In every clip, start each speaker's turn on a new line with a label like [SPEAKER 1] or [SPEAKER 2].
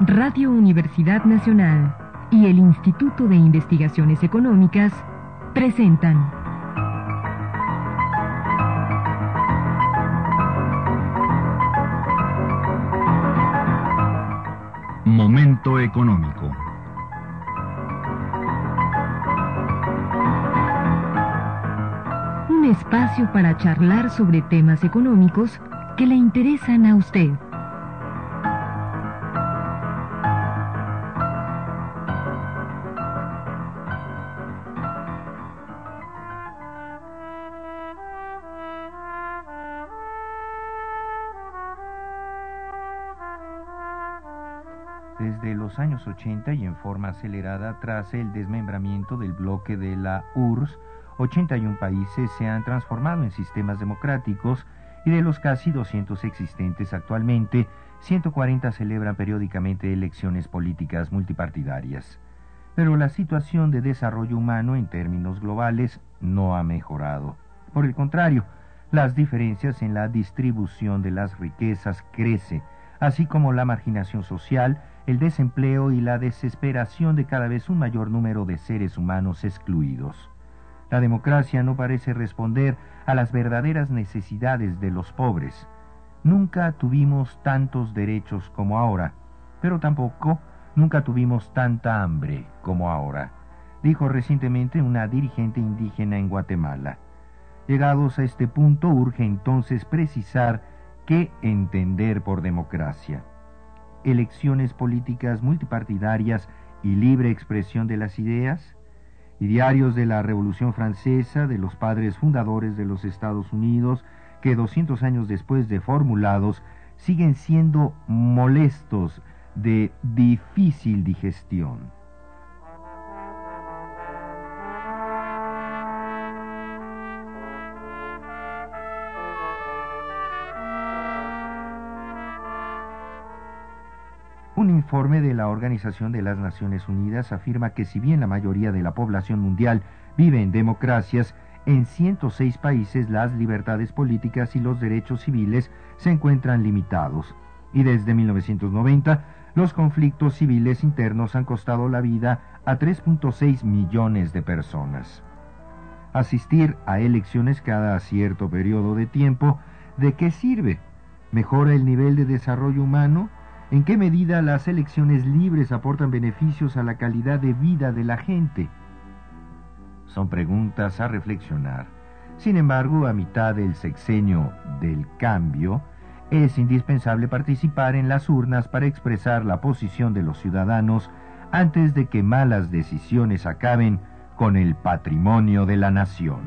[SPEAKER 1] Radio Universidad Nacional y el Instituto de Investigaciones Económicas presentan
[SPEAKER 2] Momento Económico.
[SPEAKER 1] Un espacio para charlar sobre temas económicos que le interesan a usted.
[SPEAKER 3] Desde los años 80 y en forma acelerada tras el desmembramiento del bloque de la URSS, 81 países se han transformado en sistemas democráticos y de los casi 200 existentes actualmente, 140 celebran periódicamente elecciones políticas multipartidarias. Pero la situación de desarrollo humano en términos globales no ha mejorado. Por el contrario, las diferencias en la distribución de las riquezas crece, así como la marginación social, el desempleo y la desesperación de cada vez un mayor número de seres humanos excluidos. La democracia no parece responder a las verdaderas necesidades de los pobres. Nunca tuvimos tantos derechos como ahora, pero tampoco nunca tuvimos tanta hambre como ahora, dijo recientemente una dirigente indígena en Guatemala. Llegados a este punto, urge entonces precisar qué entender por democracia. Elecciones políticas multipartidarias y libre expresión de las ideas, idearios de la Revolución Francesa, de los padres fundadores de los Estados Unidos, que 200 años después de formulados, siguen siendo molestos, de difícil digestión. Un informe de la Organización de las Naciones Unidas afirma que si bien la mayoría de la población mundial vive en democracias, en 106 países las libertades políticas y los derechos civiles se encuentran limitados. Y desde 1990, los conflictos civiles internos han costado la vida a 3.6 millones de personas. Asistir a elecciones cada cierto periodo de tiempo, ¿de qué sirve? ¿Mejora el nivel de desarrollo humano? ¿En qué medida las elecciones libres aportan beneficios a la calidad de vida de la gente? Son preguntas a reflexionar. Sin embargo, a mitad del sexenio del cambio, es indispensable participar en las urnas para expresar la posición de los ciudadanos antes de que malas decisiones acaben con el patrimonio de la nación.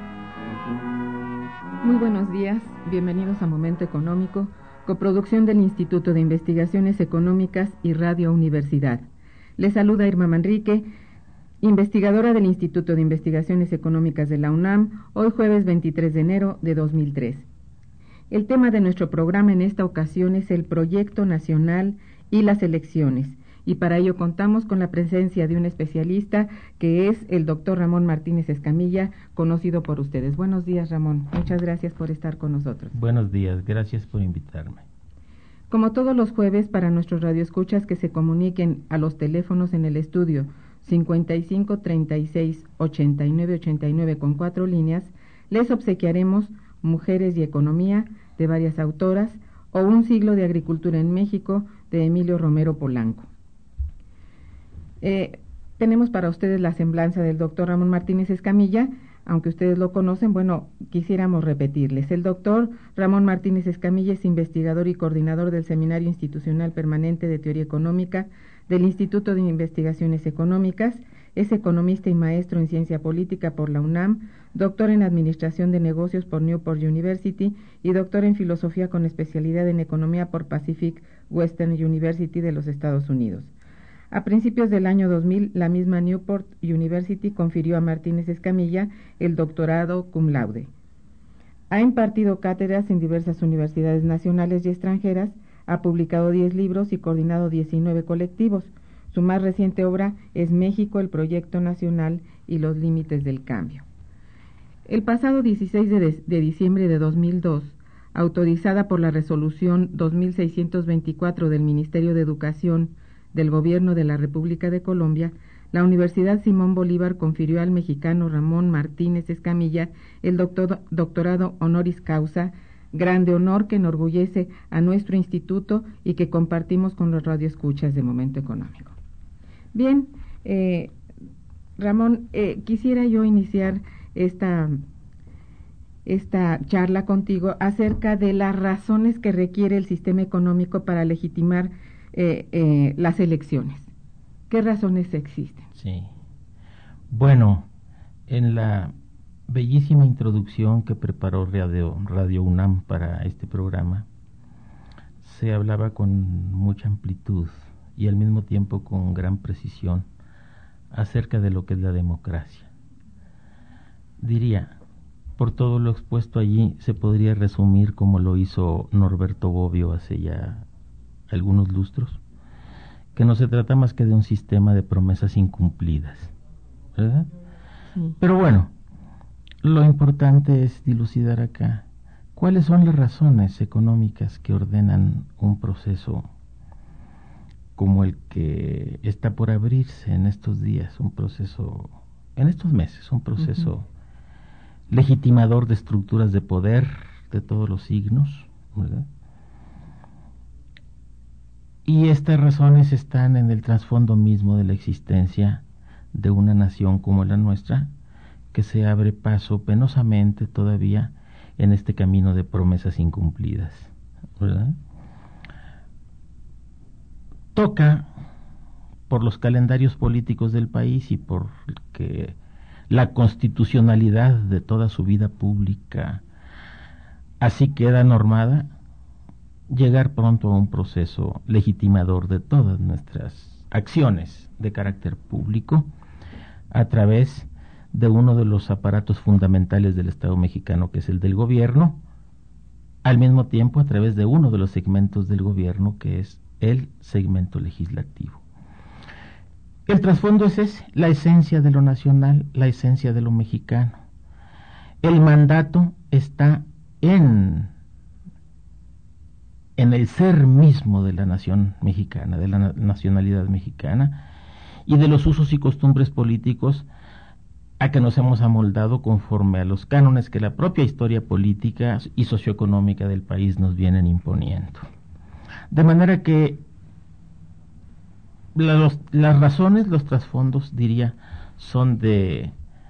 [SPEAKER 4] Muy buenos días, bienvenidos a Momento Económico, coproducción del Instituto de Investigaciones Económicas y Radio Universidad. Les saluda Irma Manrique, investigadora del Instituto de Investigaciones Económicas de la UNAM, hoy jueves 23 de enero de 2003. El tema de nuestro programa en esta ocasión es el Proyecto Nacional y las elecciones, y para ello contamos con la presencia de un especialista que es el doctor Ramón Martínez Escamilla, conocido por ustedes. Buenos días, Ramón. Muchas gracias por estar con nosotros.
[SPEAKER 5] Buenos días, gracias por invitarme.
[SPEAKER 4] Como todos los jueves, para nuestros radioescuchas que se comuniquen a los teléfonos en el estudio 55 36 89 89 con 4 líneas, les obsequiaremos Mujeres y Economía, de varias autoras, o Un siglo de agricultura en México, de Emilio Romero Polanco. Tenemos para ustedes la semblanza del doctor Ramón Martínez Escamilla. Aunque ustedes lo conocen, bueno, quisiéramos repetirles. El doctor Ramón Martínez Escamilla es investigador y coordinador del Seminario Institucional Permanente de Teoría Económica del Instituto de Investigaciones Económicas, es economista y maestro en Ciencia Política por la UNAM, doctor en Administración de Negocios por Newport University y doctor en Filosofía con especialidad en Economía por Pacific Western University de los Estados Unidos. A principios del año 2000, la misma Newport University confirió a Martínez Escamilla el doctorado cum laude. Ha impartido cátedras en diversas universidades nacionales y extranjeras, ha publicado 10 libros y coordinado 19 colectivos. Su más reciente obra es México, el Proyecto Nacional y los Límites del Cambio. El pasado 16 de diciembre de 2002, autorizada por la Resolución 2624 del Ministerio de Educación del Gobierno de la República de Colombia, la Universidad Simón Bolívar confirió al mexicano Ramón Martínez Escamilla el doctorado honoris causa, grande honor que enorgullece a nuestro instituto y que compartimos con los radioescuchas de Momento Económico. Bien, Ramón, quisiera yo iniciar esta charla contigo acerca de las razones que requiere el sistema económico para legitimar las elecciones. ¿Qué razones existen?
[SPEAKER 5] Sí. Bueno, en la bellísima introducción que preparó Radio UNAM para este programa, se hablaba con mucha amplitud y al mismo tiempo con gran precisión acerca de lo que es la democracia. Diría, por todo lo expuesto allí, se podría resumir como lo hizo Norberto Bobbio hace ya algunos lustros, que no se trata más que de un sistema de promesas incumplidas, ¿verdad?
[SPEAKER 4] Sí.
[SPEAKER 5] Pero bueno, lo importante es dilucidar acá cuáles son las razones económicas que ordenan un proceso como el que está por abrirse en estos días, un proceso, en estos meses, un proceso legitimador de estructuras de poder de todos los signos, ¿verdad? Y estas razones están en el trasfondo mismo de la existencia de una nación como la nuestra, que se abre paso penosamente todavía en este camino de promesas incumplidas, ¿verdad? Toca, por los calendarios políticos del país y por que la constitucionalidad de toda su vida pública así queda normada, llegar pronto a un proceso legitimador de todas nuestras acciones de carácter público a través de uno de los aparatos fundamentales del Estado mexicano, que es el del gobierno, al mismo tiempo a través de uno de los segmentos del gobierno, que es el segmento legislativo. El trasfondo es ese, la esencia de lo nacional, la esencia de lo mexicano. El mandato está en el ser mismo de la nación mexicana, de la nacionalidad mexicana y de los usos y costumbres políticos a que nos hemos amoldado conforme a los cánones que la propia historia política y socioeconómica del país nos vienen imponiendo. De manera que las razones, los trasfondos, diría, son de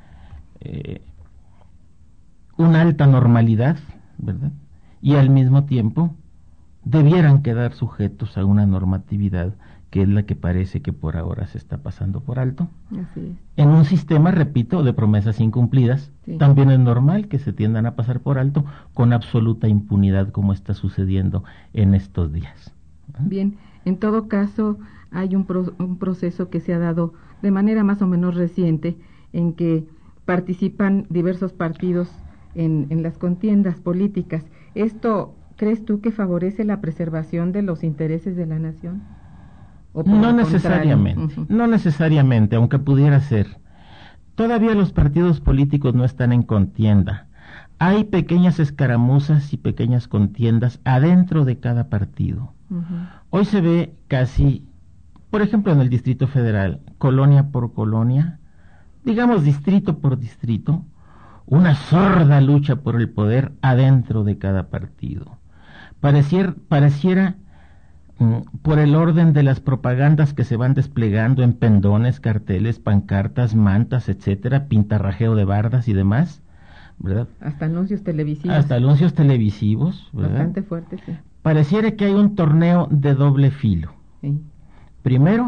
[SPEAKER 5] una alta normalidad, ¿verdad? Y al mismo tiempo debieran quedar sujetos a una normatividad que es la que parece que por ahora se está pasando por alto.
[SPEAKER 4] Así es.
[SPEAKER 5] En un sistema, repito, de promesas incumplidas,
[SPEAKER 4] Sí.
[SPEAKER 5] también es normal que se tiendan a pasar por alto con absoluta impunidad, como está sucediendo en estos días.
[SPEAKER 4] Bien, en todo caso hay un proceso que se ha dado de manera más o menos reciente en que participan diversos partidos en las contiendas políticas. ¿Esto crees tú que favorece la preservación de los intereses de la nación? ¿O por
[SPEAKER 5] No
[SPEAKER 4] el
[SPEAKER 5] necesariamente,
[SPEAKER 4] contrario?
[SPEAKER 5] no necesariamente, aunque pudiera ser. Todavía los partidos políticos no están en contienda. Hay pequeñas escaramuzas y pequeñas contiendas adentro de cada partido. Hoy se ve casi, por ejemplo, en el Distrito Federal, colonia por colonia, digamos distrito por distrito, una sorda lucha por el poder adentro de cada partido. Pareciera por el orden de las propagandas que se van desplegando en pendones, carteles, pancartas, mantas, etcétera, pintarrajeo de bardas y demás, ¿verdad?
[SPEAKER 4] Hasta anuncios televisivos.
[SPEAKER 5] Hasta anuncios televisivos, ¿verdad?
[SPEAKER 4] Bastante fuerte, sí.
[SPEAKER 5] Pareciera que hay un torneo de doble filo.
[SPEAKER 4] Sí.
[SPEAKER 5] Primero,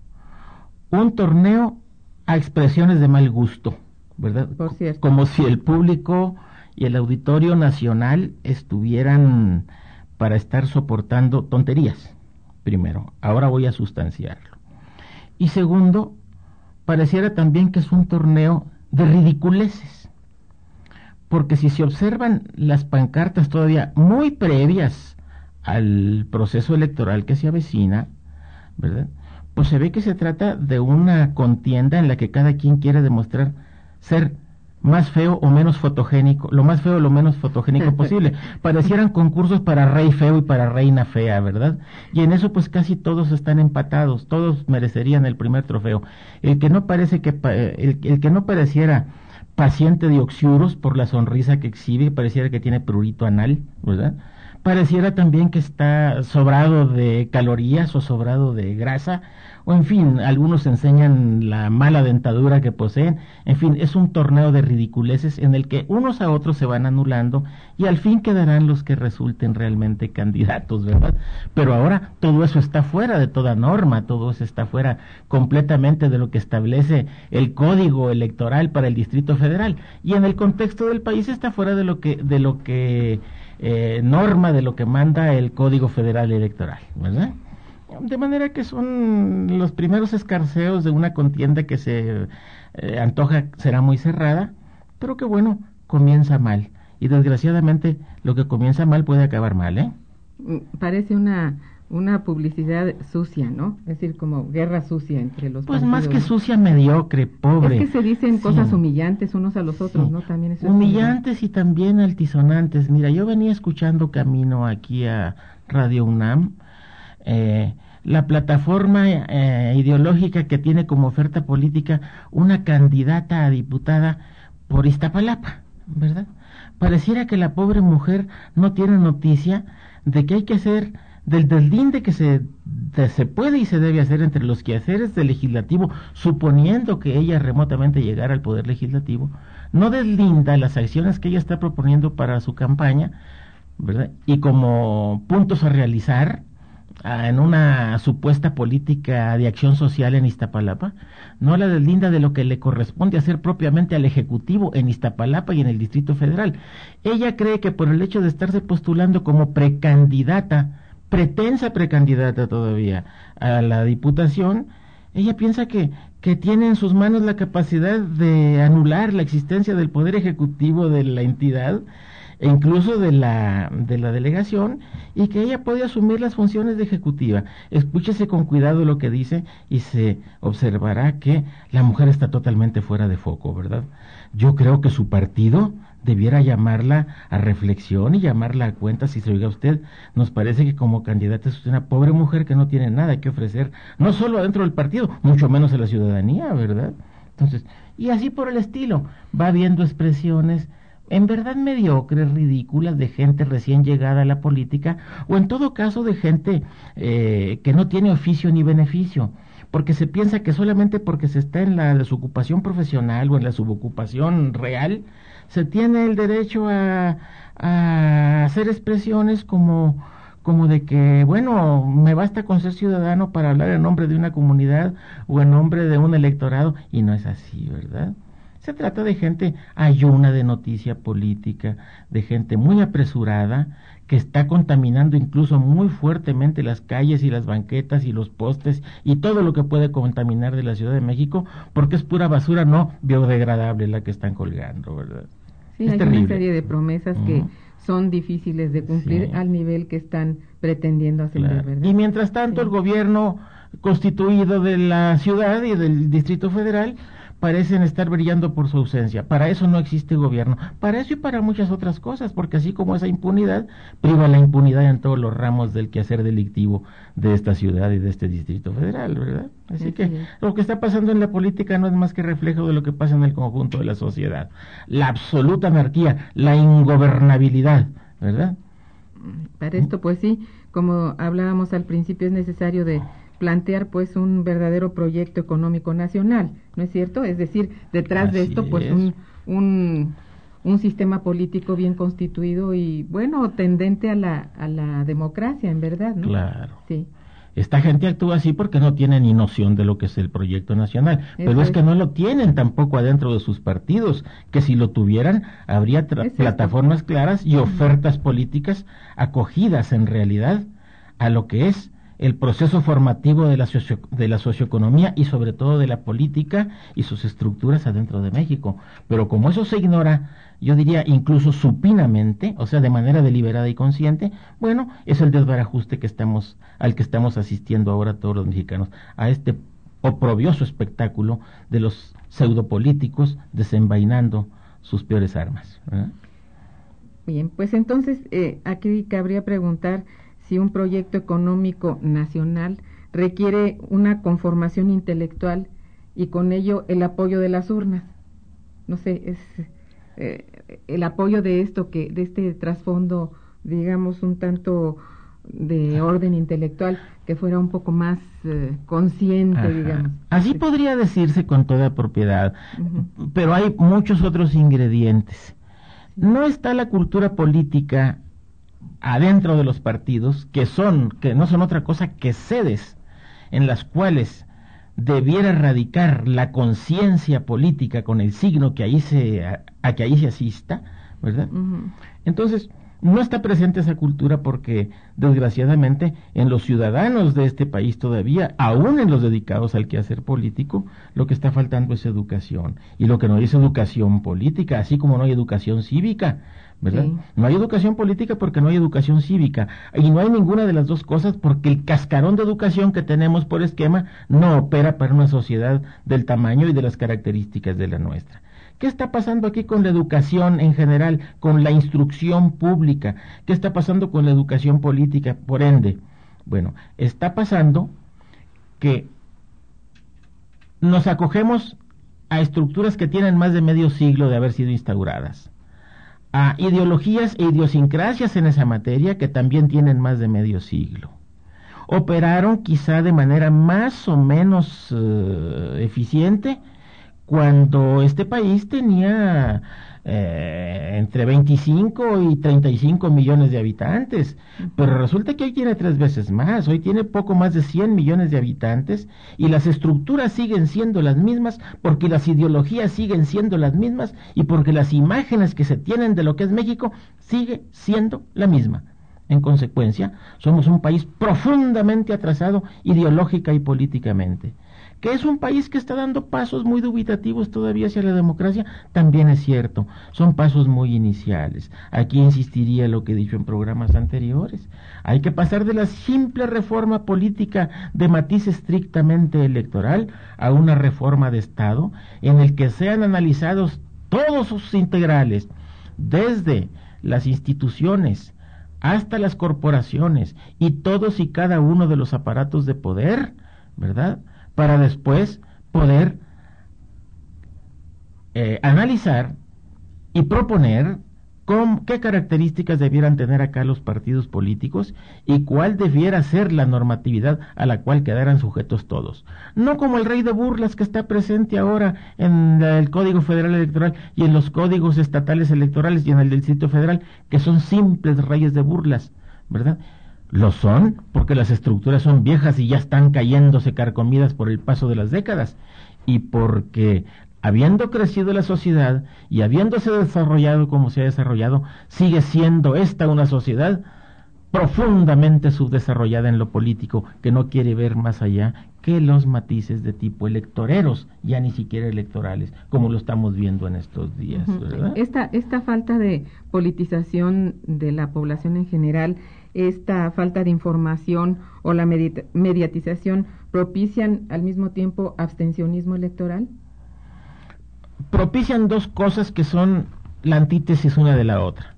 [SPEAKER 5] un torneo a expresiones de mal gusto, ¿verdad?
[SPEAKER 4] Por cierto.
[SPEAKER 5] Como si el público y el auditorio nacional estuvieran para estar soportando tonterías, primero. Ahora voy a sustanciarlo. Y segundo, pareciera también que es un torneo de ridiculeces, porque si se observan las pancartas todavía muy previas al proceso electoral que se avecina, ¿verdad? Pues se ve que se trata de una contienda en la que cada quien quiere demostrar ser más feo o menos fotogénico, lo más feo o lo menos fotogénico posible. Parecieran concursos para rey feo y para reina fea, ¿verdad? Y en eso pues casi todos están empatados, todos merecerían el primer trofeo. El que no pareciera paciente de oxiuros por la sonrisa que exhibe, pareciera que tiene prurito anal, ¿verdad? Pareciera también que está sobrado de calorías o sobrado de grasa, o en fin, algunos enseñan la mala dentadura que poseen. En fin, es un torneo de ridiculeces en el que unos a otros se van anulando y al fin quedarán los que resulten realmente candidatos, ¿verdad? Pero ahora todo eso está fuera de toda norma, todo eso está fuera completamente de lo que establece el Código Electoral para el Distrito Federal, y en el contexto del país está fuera de lo que norma, de lo que manda el Código Federal Electoral, ¿verdad? De manera que son los primeros escarceos de una contienda que se antoja será muy cerrada, pero que bueno, comienza mal. Y desgraciadamente lo que comienza mal puede acabar mal, ¿eh?
[SPEAKER 4] Parece una publicidad sucia, ¿no? Es decir, como guerra sucia entre los
[SPEAKER 5] pues
[SPEAKER 4] partidos.
[SPEAKER 5] Más que sucia, mediocre, pobre.
[SPEAKER 4] Es que se dicen
[SPEAKER 5] sí.
[SPEAKER 4] Cosas humillantes unos a los otros, ¿no? También eso
[SPEAKER 5] humillantes y también altisonantes. Mira, yo venía escuchando camino aquí a Radio UNAM, la plataforma ideológica que tiene como oferta política una candidata a diputada por Iztapalapa, ¿verdad? Pareciera que la pobre mujer no tiene noticia de que hay que hacer del deslinde que se puede y se debe hacer entre los quehaceres del legislativo, suponiendo que ella remotamente llegara al poder legislativo. No deslinda las acciones que ella está proponiendo para su campaña, ¿verdad? Y como puntos a realizar en una supuesta política de acción social en Iztapalapa, no la deslinda de lo que le corresponde hacer propiamente al Ejecutivo en Iztapalapa y en el Distrito Federal. Ella cree que por el hecho de estarse postulando como pretensa precandidata todavía a la Diputación, ella piensa que tiene en sus manos la capacidad de anular la existencia del Poder Ejecutivo de la entidad, e incluso de la delegación, y que ella puede asumir las funciones de ejecutiva. Escúchese con cuidado lo que dice y se observará que la mujer está totalmente fuera de foco, ¿verdad? Yo creo que su partido debiera llamarla a reflexión y llamarla a cuenta. Si se oiga usted, nos parece que como candidata es una pobre mujer que no tiene nada que ofrecer, no solo adentro del partido, mucho menos a la ciudadanía, ¿verdad? Entonces, y así por el estilo, va viendo expresiones en verdad mediocres, ridículas, de gente recién llegada a la política, o en todo caso de gente que no tiene oficio ni beneficio, porque se piensa que solamente porque se está en la desocupación profesional o en la subocupación real, se tiene el derecho a hacer expresiones como de que, bueno, me basta con ser ciudadano para hablar en nombre de una comunidad o en nombre de un electorado, y no es así, ¿verdad? Se trata de gente ayuna de noticia política, de gente muy apresurada, que está contaminando incluso muy fuertemente las calles y las banquetas y los postes y todo lo que puede contaminar de la Ciudad de México, porque es pura basura no biodegradable la que están colgando, ¿verdad?
[SPEAKER 4] Sí, hay una serie de promesas que son difíciles de cumplir al nivel que están pretendiendo hacer, ¿verdad?
[SPEAKER 5] Y mientras tanto el gobierno constituido de la ciudad y del Distrito Federal parecen estar brillando por su ausencia. Para eso no existe gobierno, para eso y para muchas otras cosas, porque así como esa impunidad, priva la impunidad en todos los ramos del quehacer delictivo de esta ciudad y de este Distrito Federal, ¿verdad? Así que lo que está pasando en la política no es más que reflejo de lo que pasa en el conjunto de la sociedad. La absoluta anarquía, la ingobernabilidad, ¿verdad?
[SPEAKER 4] Para esto, pues sí, como hablábamos al principio, es necesario de plantear pues un verdadero proyecto económico nacional, ¿no es cierto? Es decir, detrás de esto pues un sistema político bien constituido y bueno, tendente a la democracia, en verdad, ¿no?
[SPEAKER 5] Claro.
[SPEAKER 4] Sí.
[SPEAKER 5] Esta gente actúa así porque no tiene ni noción de lo que es el proyecto nacional, pero es que no lo tienen tampoco adentro de sus partidos, que si lo tuvieran habría plataformas claras y ofertas políticas acogidas en realidad a lo que es el proceso formativo de la socioeconomía y sobre todo de la política y sus estructuras adentro de México. Pero como eso se ignora, yo diría incluso supinamente, o sea, de manera deliberada y consciente, bueno, es el desbarajuste al que estamos asistiendo ahora todos los mexicanos, a este oprobioso espectáculo de los pseudopolíticos desenvainando sus peores armas, ¿verdad?
[SPEAKER 4] Bien, pues entonces aquí cabría preguntar si un proyecto económico nacional requiere una conformación intelectual y con ello el apoyo de las urnas. No sé, es el apoyo de de este trasfondo, digamos, un tanto de orden intelectual, que fuera un poco más consciente, digamos.
[SPEAKER 5] Así podría decirse con toda propiedad, pero hay muchos otros ingredientes. No está la cultura política adentro de los partidos, que no son otra cosa que sedes en las cuales debiera radicar la conciencia política con el signo a que ahí se asista, ¿verdad? Entonces, no está presente esa cultura porque, desgraciadamente, en los ciudadanos de este país todavía, aún en los dedicados al quehacer político, lo que está faltando es educación. Y lo que no hay es educación política, así como no hay educación cívica, ¿verdad? Sí. No hay educación política porque no hay educación cívica. Y no hay ninguna de las dos cosas porque el cascarón de educación que tenemos por esquema no opera para una sociedad del tamaño y de las características de la nuestra. ¿Qué está pasando aquí con la educación en general, con la instrucción pública? ¿Qué está pasando con la educación política, por ende? Bueno, está pasando que nos acogemos a estructuras que tienen más de medio siglo de haber sido instauradas, a ideologías e idiosincrasias en esa materia que también tienen más de medio siglo. Operaron quizá de manera más o menos eficiente cuando este país tenía entre 25 y 35 millones de habitantes, pero resulta que hoy tiene 3 veces más, hoy tiene poco más de 100 millones de habitantes y las estructuras siguen siendo las mismas porque las ideologías siguen siendo las mismas y porque las imágenes que se tienen de lo que es México sigue siendo la misma. En consecuencia, somos un país profundamente atrasado ideológica y políticamente. Que es un país que está dando pasos muy dubitativos todavía hacia la democracia, también es cierto, son pasos muy iniciales. Aquí insistiría lo que he dicho en programas anteriores, hay que pasar de la simple reforma política de matiz estrictamente electoral a una reforma de Estado en el que sean analizados todos sus integrales, desde las instituciones hasta las corporaciones y todos y cada uno de los aparatos de poder, ¿verdad?, para después poder analizar y proponer qué características debieran tener acá los partidos políticos y cuál debiera ser la normatividad a la cual quedaran sujetos todos. No como el rey de burlas que está presente ahora en el Código Federal Electoral y en los códigos estatales electorales y en el del Distrito Federal, que son simples reyes de burlas, ¿verdad? Lo son porque las estructuras son viejas y ya están cayéndose carcomidas por el paso de las décadas y porque habiendo crecido la sociedad y habiéndose desarrollado como se ha desarrollado, sigue siendo esta una sociedad profundamente subdesarrollada en lo político, que no quiere ver más allá que los matices de tipo electoreros, ya ni siquiera electorales, como lo estamos viendo en estos días, ¿verdad?
[SPEAKER 4] Esta falta de politización de la población en general, esta falta de información o la mediatización, ¿propician al mismo tiempo abstencionismo electoral?
[SPEAKER 5] Propician dos cosas que son la antítesis una de la otra.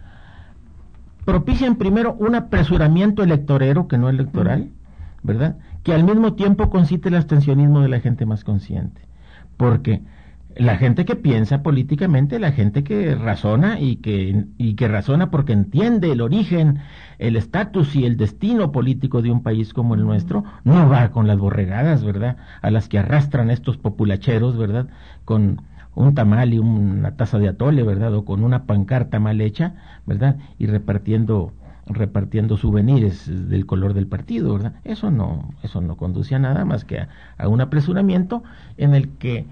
[SPEAKER 5] Propician primero un apresuramiento electorero que no electoral, ¿verdad?, que al mismo tiempo concite el abstencionismo de la gente más consciente, porque la gente que piensa políticamente, la gente que razona y que razona porque entiende el origen, el estatus y el destino político de un país como el nuestro, no va con las borregadas, ¿verdad?, a las que arrastran estos populacheros, ¿verdad?, con un tamal y una taza de atole, ¿verdad?, o con una pancarta mal hecha, ¿verdad?, y repartiendo souvenirs del color del partido, ¿verdad? Eso no conduce a nada más que a un apresuramiento en el que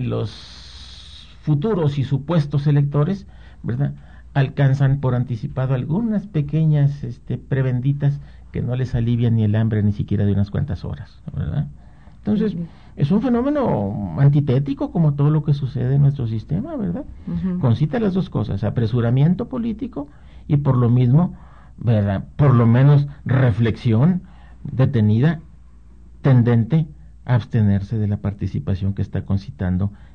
[SPEAKER 5] los futuros y supuestos electores, ¿verdad?, alcanzan por anticipado algunas pequeñas prebenditas que no les alivian ni el hambre ni siquiera de unas cuantas horas, ¿verdad? Entonces, es un fenómeno antitético como todo lo que sucede en nuestro sistema, ¿verdad? Concita las dos cosas, apresuramiento político y por lo mismo, ¿verdad?, por lo menos reflexión detenida, tendente a abstenerse de la participación que está concitando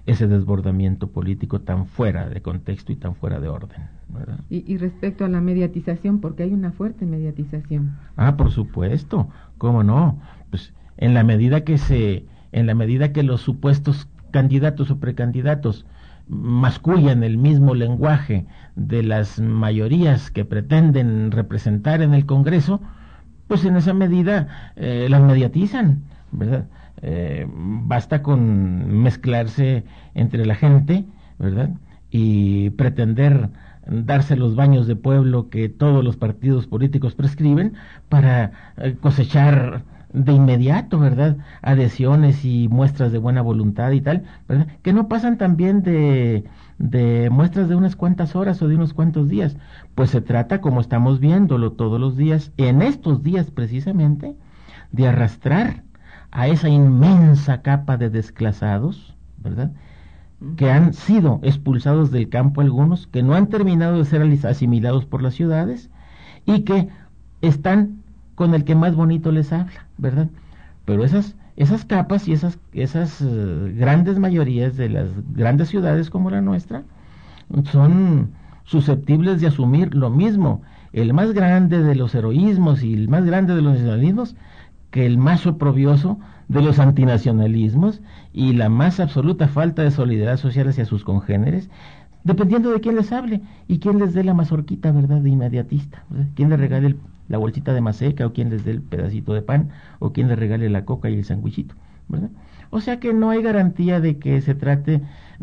[SPEAKER 5] ese desbordamiento político tan fuera de contexto y tan fuera de orden, ¿verdad?
[SPEAKER 4] Y respecto a la mediatización, porque hay una fuerte mediatización.
[SPEAKER 5] Por supuesto, cómo no, pues en la medida que los supuestos candidatos o precandidatos mascullan el mismo lenguaje de las mayorías que pretenden representar en el Congreso, pues en esa medida las mediatizan, ¿verdad? Basta con mezclarse entre la gente, ¿verdad? Y pretender darse los baños de pueblo que todos los partidos políticos prescriben para cosechar de inmediato, ¿verdad?, adhesiones y muestras de buena voluntad y tal, ¿verdad?, que no pasan también de muestras de unas cuantas horas o de unos cuantos días. Pues se trata, como estamos viéndolo todos los días, en estos días precisamente, de arrastrar a esa inmensa capa de desclasados, ¿verdad?, que han sido expulsados del campo algunos, que no han terminado de ser asimilados por las ciudades y que están con el que más bonito les habla, ¿verdad? Pero esas capas y esas grandes mayorías de las grandes ciudades como la nuestra son susceptibles de asumir lo mismo, el más grande de los heroísmos y el más grande de los nacionalismos, que el más oprobioso de los antinacionalismos y la más absoluta falta de solidaridad social hacia sus congéneres, dependiendo de quién les hable y quién les dé la mazorquita, ¿verdad?, de inmediatista, ¿verdad?, quién les regale la bolsita de maseca, o quién les dé el pedacito de pan, o quién les regale la coca y el sandwichito, ¿verdad? O sea que no hay garantía de que se trate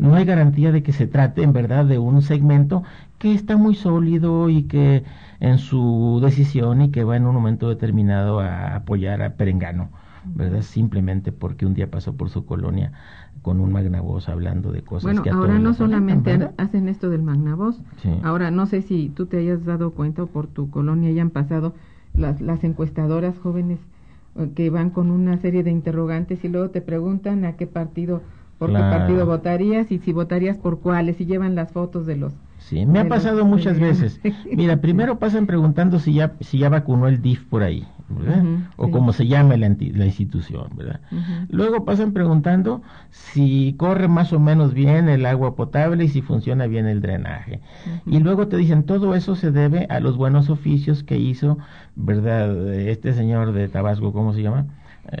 [SPEAKER 5] en verdad de un segmento que está muy sólido y que en su decisión y que va en un momento determinado a apoyar a Perengano, ¿verdad?, simplemente porque un día pasó por su colonia con un magnavoz hablando de cosas que a todos
[SPEAKER 4] ahora no
[SPEAKER 5] les
[SPEAKER 4] solamente
[SPEAKER 5] ¿verdad?
[SPEAKER 4] hacen esto del magnavoz,
[SPEAKER 5] Sí.
[SPEAKER 4] Ahora no sé si tú te hayas dado cuenta o por tu colonia hayan pasado las encuestadoras jóvenes que van con una serie de interrogantes y luego te preguntan a qué partido, por qué partido votarías y si votarías por cuáles, y llevan las fotos de los...
[SPEAKER 5] Sí, me ha pasado muchas veces. Mira, primero pasan preguntando si ya vacunó el DIF por ahí, ¿verdad? O
[SPEAKER 4] sí.
[SPEAKER 5] cómo se llama la institución, ¿verdad? Luego pasan preguntando si corre más o menos bien el agua potable y si funciona bien el drenaje. Y luego te dicen, todo eso se debe a los buenos oficios que hizo, ¿verdad?, este señor de Tabasco, ¿cómo se llama?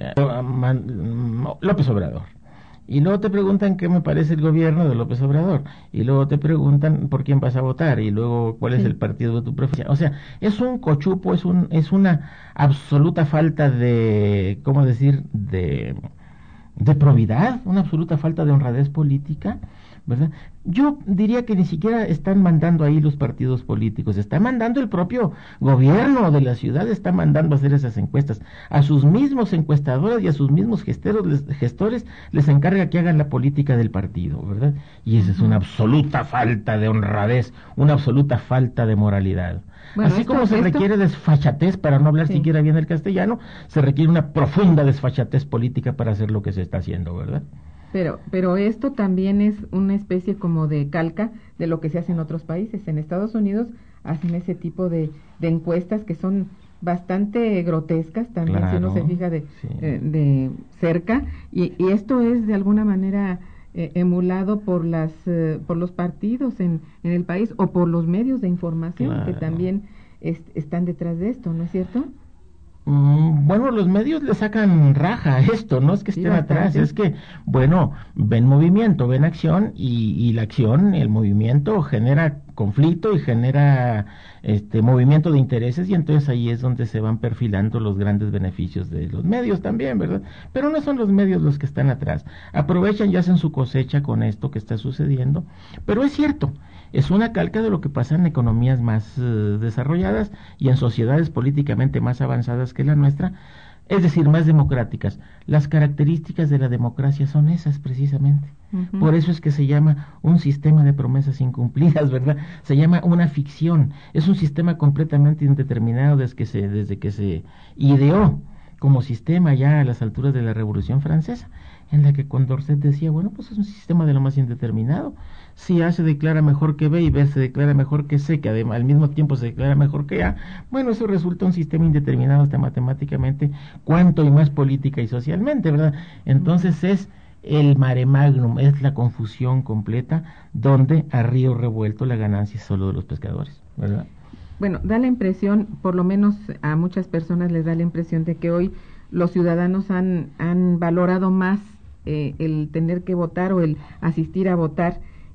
[SPEAKER 5] López Obrador. Y luego te preguntan qué me parece el gobierno de López Obrador, y luego te preguntan por quién vas a votar, y luego cuál es el partido de tu preferencia. O sea, es un cochupo, es una absoluta falta de, ¿cómo decir?, de probidad, una absoluta falta de honradez política, ¿verdad? Yo diría que ni siquiera están mandando ahí los partidos políticos, está mandando el propio gobierno de la ciudad, está mandando a hacer esas encuestas. A sus mismos encuestadores y a sus mismos gestores les encarga que hagan la política del partido, ¿verdad? Y esa es una absoluta falta de honradez, una absoluta falta de moralidad. Bueno, así como se requiere desfachatez para no hablar siquiera bien el castellano, se requiere una profunda desfachatez política para hacer lo que se está haciendo, ¿verdad?
[SPEAKER 4] Pero esto también es una especie como de calca de lo que se hace en otros países. En Estados Unidos hacen ese tipo de encuestas que son bastante grotescas también, claro, si uno se fija de cerca, y esto es de alguna manera emulado por los partidos en el país o por los medios de información, claro, que también están detrás de esto, ¿no es cierto?
[SPEAKER 5] Bueno, los medios le sacan raja a esto, no es que estén atrás, es que, bueno, ven movimiento, ven acción, y la acción, el movimiento genera conflicto y genera movimiento de intereses, y entonces ahí es donde se van perfilando los grandes beneficios de los medios también, ¿verdad? Pero no son los medios los que están atrás, aprovechan y hacen su cosecha con esto que está sucediendo, pero es cierto, es una calca de lo que pasa en economías más desarrolladas y en sociedades políticamente más avanzadas que la nuestra, es decir, más democráticas. Las características de la democracia son esas precisamente. Por eso es que se llama un sistema de promesas incumplidas, ¿verdad? Se llama una ficción. Es un sistema completamente indeterminado desde que se ideó como sistema ya a las alturas de la Revolución Francesa, en la que Condorcet decía, bueno, pues es un sistema de lo más indeterminado. Si A se declara mejor que B y B se declara mejor que C, que además al mismo tiempo se declara mejor que A, bueno, eso resulta un sistema indeterminado hasta matemáticamente, cuanto y más política y socialmente, ¿verdad? Entonces es el mare magnum, es la confusión completa, donde a río revuelto la ganancia es solo de los pescadores, ¿verdad?
[SPEAKER 4] Bueno, da la impresión, por lo menos a muchas personas les da la impresión de que hoy los ciudadanos han valorado más el tener que votar o el asistir a votar,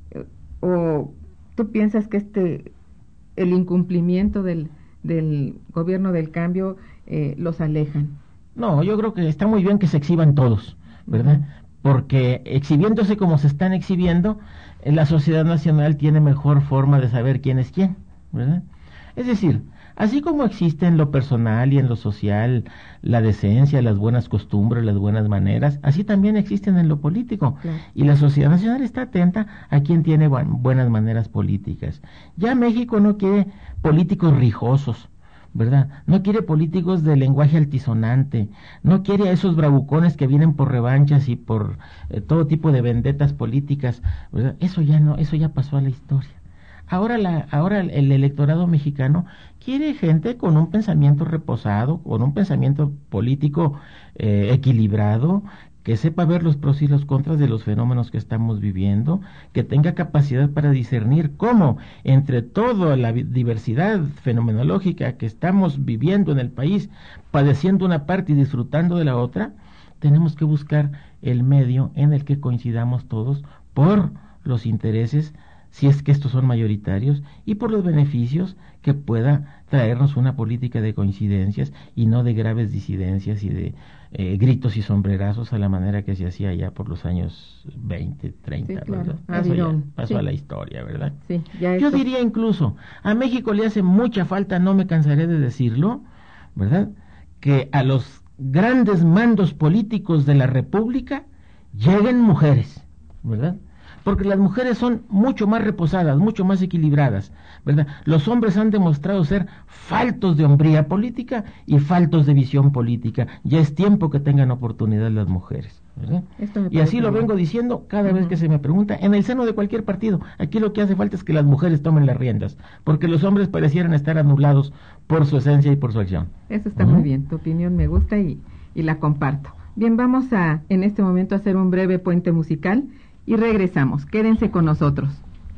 [SPEAKER 4] o tú piensas que el incumplimiento del gobierno del cambio los alejan.
[SPEAKER 5] No, yo creo que está muy bien que se exhiban todos, ¿verdad? Porque exhibiéndose como se están exhibiendo, la sociedad nacional tiene mejor forma de saber quién es quién, ¿verdad? Es decir, así como existe en lo personal y en lo social la decencia, las buenas costumbres, las buenas maneras, así también existen en lo político.
[SPEAKER 4] Claro.
[SPEAKER 5] Y la sociedad nacional está atenta a quien tiene buenas maneras políticas. Ya México no quiere políticos rijosos, ¿verdad? No quiere políticos de lenguaje altisonante, no quiere a esos bravucones que vienen por revanchas y por todo tipo de vendetas políticas, ¿verdad? Eso ya pasó a la historia. Ahora el electorado mexicano quiere gente con un pensamiento reposado, con un pensamiento político equilibrado, que sepa ver los pros y los contras de los fenómenos que estamos viviendo, que tenga capacidad para discernir cómo entre toda la diversidad fenomenológica que estamos viviendo en el país, padeciendo una parte y disfrutando de la otra, tenemos que buscar el medio en el que coincidamos todos por los intereses, si es que estos son mayoritarios, y por los beneficios que pueda traernos una política de coincidencias y no de graves disidencias y de gritos y sombrerazos a la manera que se hacía ya por los años 20, 30,
[SPEAKER 4] sí, claro.
[SPEAKER 5] ¿verdad? Pasó a la historia, ¿verdad?
[SPEAKER 4] Sí,
[SPEAKER 5] yo diría incluso, a México le hace mucha falta, no me cansaré de decirlo, ¿verdad?, que a los grandes mandos políticos de la República lleguen mujeres, ¿verdad? Porque las mujeres son mucho más reposadas, mucho más equilibradas, ¿verdad? Los hombres han demostrado ser faltos de hombría política y faltos de visión política. Ya es tiempo que tengan oportunidad las mujeres, ¿verdad? Y así lo vengo diciendo cada vez que se me pregunta, en el seno de cualquier partido. Aquí lo que hace falta es que las mujeres tomen las riendas, porque los hombres parecieran estar anulados por su esencia y por su acción.
[SPEAKER 4] Eso está muy bien, tu opinión me gusta y la comparto. Bien, vamos en este momento a hacer un breve puente musical y regresamos. Quédense con nosotros.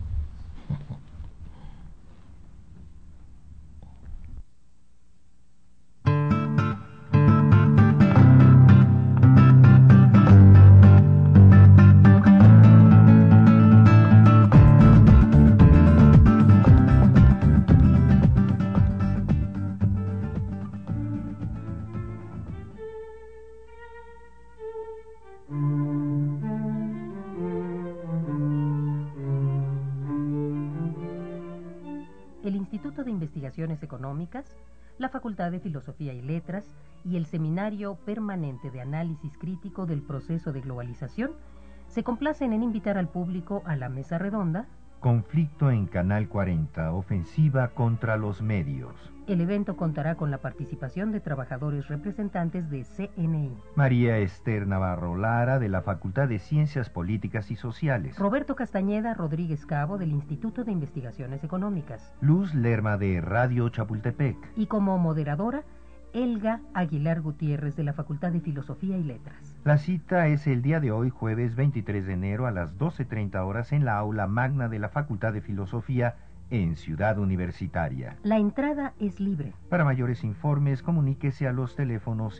[SPEAKER 6] El Instituto de Investigaciones Económicas, la Facultad de Filosofía y Letras y el Seminario Permanente de Análisis Crítico del Proceso de Globalización se complacen en invitar al público a la mesa redonda
[SPEAKER 3] Conflicto en Canal 40, ofensiva contra los medios.
[SPEAKER 6] El evento contará con la participación de trabajadores representantes de CNI.
[SPEAKER 3] María Esther Navarro Lara, de la Facultad de Ciencias Políticas y Sociales.
[SPEAKER 6] Roberto Castañeda Rodríguez Cabo, del Instituto de Investigaciones Económicas.
[SPEAKER 3] Luz Lerma, de Radio Chapultepec.
[SPEAKER 6] Y como moderadora, Elga Aguilar Gutiérrez, de la Facultad de Filosofía y Letras.
[SPEAKER 3] La cita es el día de hoy, jueves 23 de enero, a las 12:30 horas, en la aula magna de la Facultad de Filosofía, en Ciudad Universitaria.
[SPEAKER 6] La entrada es libre.
[SPEAKER 3] Para mayores informes, comuníquese a los teléfonos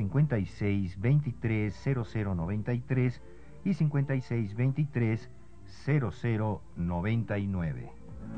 [SPEAKER 3] 5623-0093 y 5623-0099.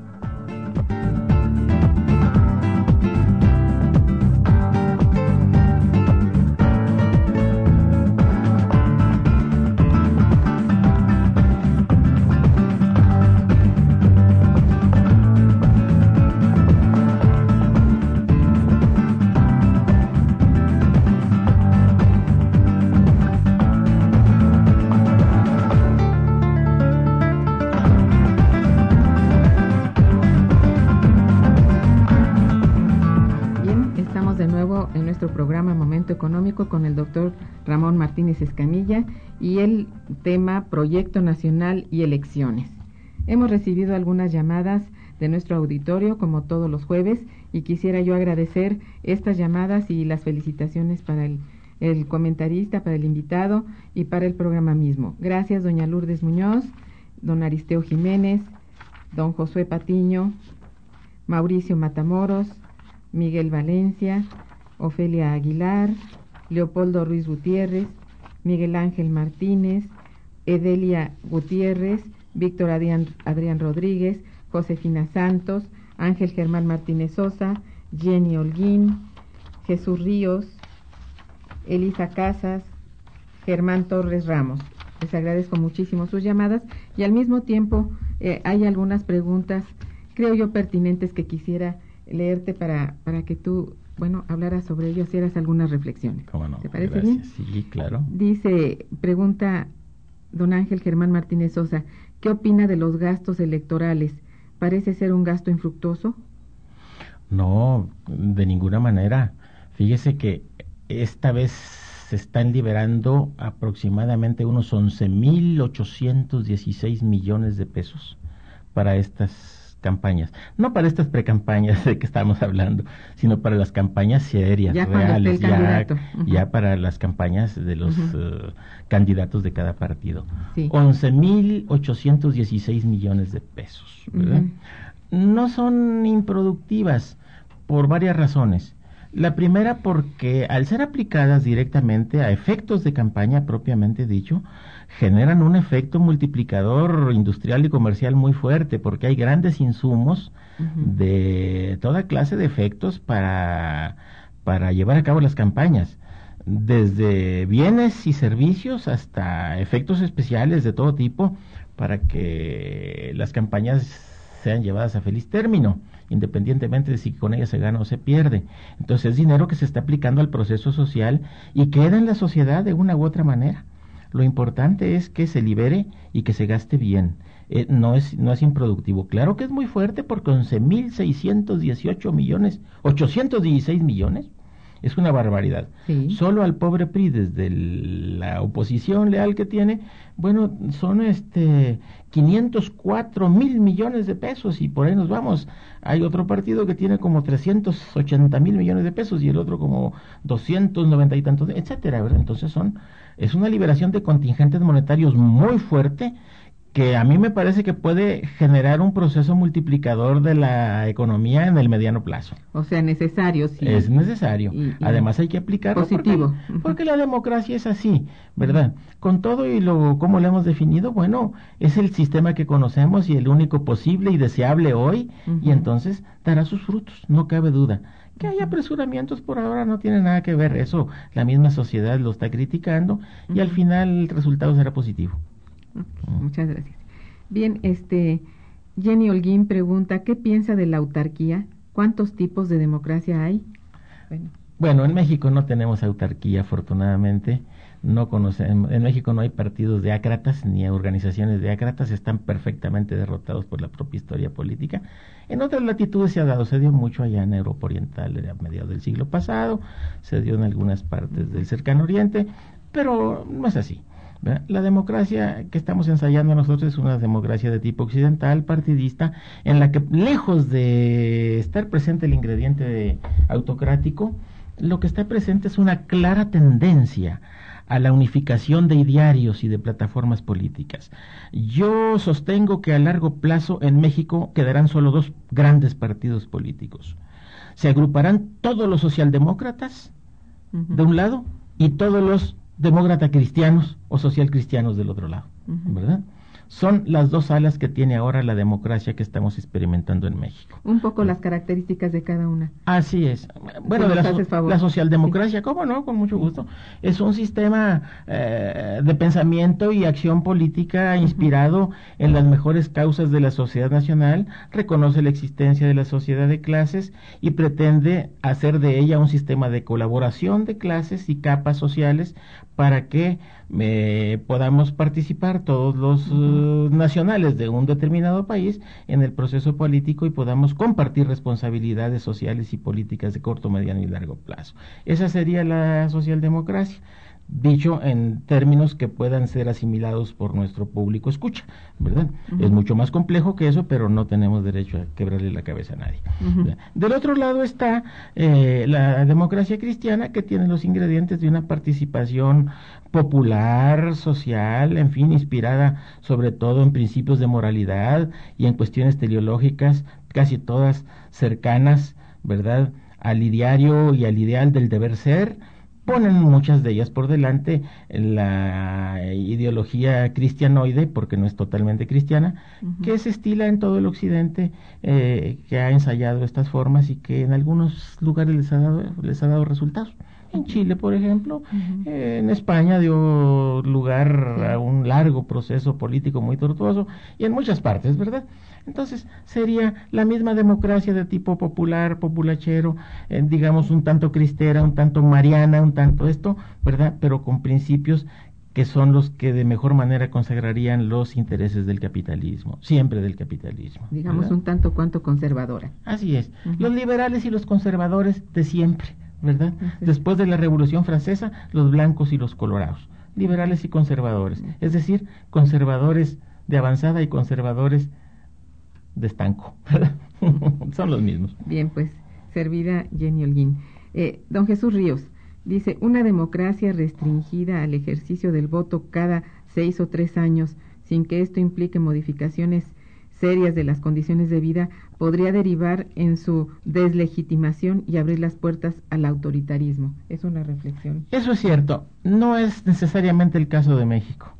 [SPEAKER 4] Programa Momento Económico con el doctor Ramón Martínez Escamilla y el tema Proyecto Nacional y Elecciones. Hemos recibido algunas llamadas de nuestro auditorio como todos los jueves y quisiera yo agradecer estas llamadas y las felicitaciones para el el comentarista, para el invitado y para el programa mismo. Gracias, doña Lourdes Muñoz, don Aristeo Jiménez, don Josué Patiño, Mauricio Matamoros, Miguel Valencia, Ofelia Aguilar, Leopoldo Ruiz Gutiérrez, Miguel Ángel Martínez, Edelia Gutiérrez, Víctor Adrián Rodríguez, Josefina Santos, Ángel Germán Martínez Sosa, Jenny Holguín, Jesús Ríos, Elisa Casas, Germán Torres Ramos. Les agradezco muchísimo sus llamadas y al mismo tiempo hay algunas preguntas, creo yo, pertinentes que quisiera leerte para que tú, hablaras sobre ello, hicieras algunas reflexiones.
[SPEAKER 5] ¿Cómo no?
[SPEAKER 4] ¿Te parece
[SPEAKER 5] Gracias.
[SPEAKER 4] bien?
[SPEAKER 5] Sí, claro.
[SPEAKER 4] Pregunta don Ángel Germán Martínez Sosa, ¿qué opina de los gastos electorales? ¿Parece ser un gasto infructuoso?
[SPEAKER 5] No, de ninguna manera. Fíjese que esta vez se están liberando aproximadamente unos 11.816 millones de pesos para estas campañas. No para estas precampañas de que estamos hablando, sino para las campañas serias,
[SPEAKER 4] ya
[SPEAKER 5] reales,
[SPEAKER 4] ya
[SPEAKER 5] para las campañas de los candidatos de cada partido.
[SPEAKER 4] Sí.
[SPEAKER 5] 11.816 millones de pesos, ¿verdad? No son improductivas por varias razones. La primera, porque al ser aplicadas directamente a efectos de campaña propiamente dicho, generan un efecto multiplicador industrial y comercial muy fuerte, porque hay grandes insumos de toda clase de efectos para llevar a cabo las campañas, desde bienes y servicios hasta efectos especiales de todo tipo, para que las campañas sean llevadas a feliz término, independientemente de si con ella se gana o se pierde. Entonces es dinero que se está aplicando al proceso social y queda en la sociedad de una u otra manera. Lo importante es que se libere y que se gaste bien. No es improductivo. Claro que es muy fuerte, porque 11.618 millones, 816 millones, es una barbaridad.
[SPEAKER 4] Sí.
[SPEAKER 5] Solo al pobre PRI, desde la oposición leal que tiene, son 504.000 millones de pesos, y por ahí nos vamos. Hay otro partido que tiene como 380.000 millones de pesos y el otro como 290 y tantos, etcétera, ¿verdad? Entonces es una liberación de contingentes monetarios muy fuerte, que a mí me parece que puede generar un proceso multiplicador de la economía en el mediano plazo.
[SPEAKER 4] O sea, necesario, sí.
[SPEAKER 5] Es necesario.
[SPEAKER 4] Y
[SPEAKER 5] además hay que aplicarlo.
[SPEAKER 4] Positivo.
[SPEAKER 5] Porque la democracia es así, ¿verdad? Con todo y como lo hemos definido, es el sistema que conocemos y el único posible y deseable hoy, y entonces dará sus frutos, no cabe duda. Que haya apresuramientos por ahora no tiene nada que ver, eso la misma sociedad lo está criticando, y al final el resultado será positivo.
[SPEAKER 4] Muchas gracias. Bien, Jenny Holguín pregunta, ¿qué piensa de la autarquía? ¿Cuántos tipos de democracia hay?
[SPEAKER 5] Bueno, en México no tenemos autarquía, afortunadamente. En México no hay partidos deácratas ni organizaciones deácratas, están perfectamente derrotados por la propia historia política. En otras latitudes se dio mucho allá en Europa Oriental a mediados del siglo pasado, se dio en algunas partes del Cercano Oriente, pero no es así. La democracia que estamos ensayando nosotros es una democracia de tipo occidental, partidista, en la que, lejos de estar presente el ingrediente autocrático, lo que está presente es una clara tendencia a la unificación de idearios y de plataformas políticas. Yo sostengo que a largo plazo en México quedarán solo dos grandes partidos políticos. Se agruparán todos los socialdemócratas de un lado y todos los demócrata cristianos o social cristianos del otro lado, ¿verdad? Son las dos alas que tiene ahora la democracia que estamos experimentando en México.
[SPEAKER 4] Un poco las características de cada una.
[SPEAKER 5] Así es. Bueno, la socialdemocracia, sí. ¿Cómo no? Con mucho gusto. Es un sistema de pensamiento y acción política inspirado en las mejores causas de la sociedad nacional, reconoce la existencia de la sociedad de clases y pretende hacer de ella un sistema de colaboración de clases y capas sociales para que podamos participar todos los nacionales de un determinado país en el proceso político y podamos compartir responsabilidades sociales y políticas de corto, mediano y largo plazo. Esa sería la socialdemocracia. dicho en términos que puedan ser asimilados por nuestro público escucha, ¿verdad? Es mucho más complejo que eso, pero no tenemos derecho a quebrarle la cabeza a nadie. Del otro lado está la democracia cristiana, que tiene los ingredientes de una participación popular, social, en fin, inspirada sobre todo en principios de moralidad y en cuestiones teleológicas, casi todas cercanas, ¿verdad?, al ideario y al ideal del deber ser. Ponen muchas de ellas por delante la ideología cristianoide, porque no es totalmente cristiana, que se estila en todo el occidente, que ha ensayado estas formas y que en algunos lugares les ha dado resultados. En Chile, por ejemplo, en España dio lugar a un largo proceso político muy tortuoso, y en muchas partes, ¿verdad? Entonces sería la misma democracia de tipo popular, populachero, digamos un tanto cristera, un tanto mariana, un tanto esto, ¿verdad? Pero con principios que son los que de mejor manera consagrarían los intereses del capitalismo, siempre del capitalismo.
[SPEAKER 4] Digamos,
[SPEAKER 5] ¿verdad?
[SPEAKER 4] Un tanto cuanto conservadora.
[SPEAKER 5] Así es. Los liberales y los conservadores de siempre, ¿verdad? Después de la Revolución Francesa, los blancos y los colorados, liberales y conservadores, es decir, conservadores de avanzada y conservadores de estanco, ¿verdad? Son los mismos.
[SPEAKER 4] Bien, pues, servida Jenny Holguín. Don Jesús Ríos dice, una democracia restringida al ejercicio del voto cada 6 o 3 años, sin que esto implique modificaciones serias de las condiciones de vida, podría derivar en su deslegitimación y abrir las puertas al autoritarismo. Es una reflexión.
[SPEAKER 5] Eso es cierto. No es necesariamente el caso de México.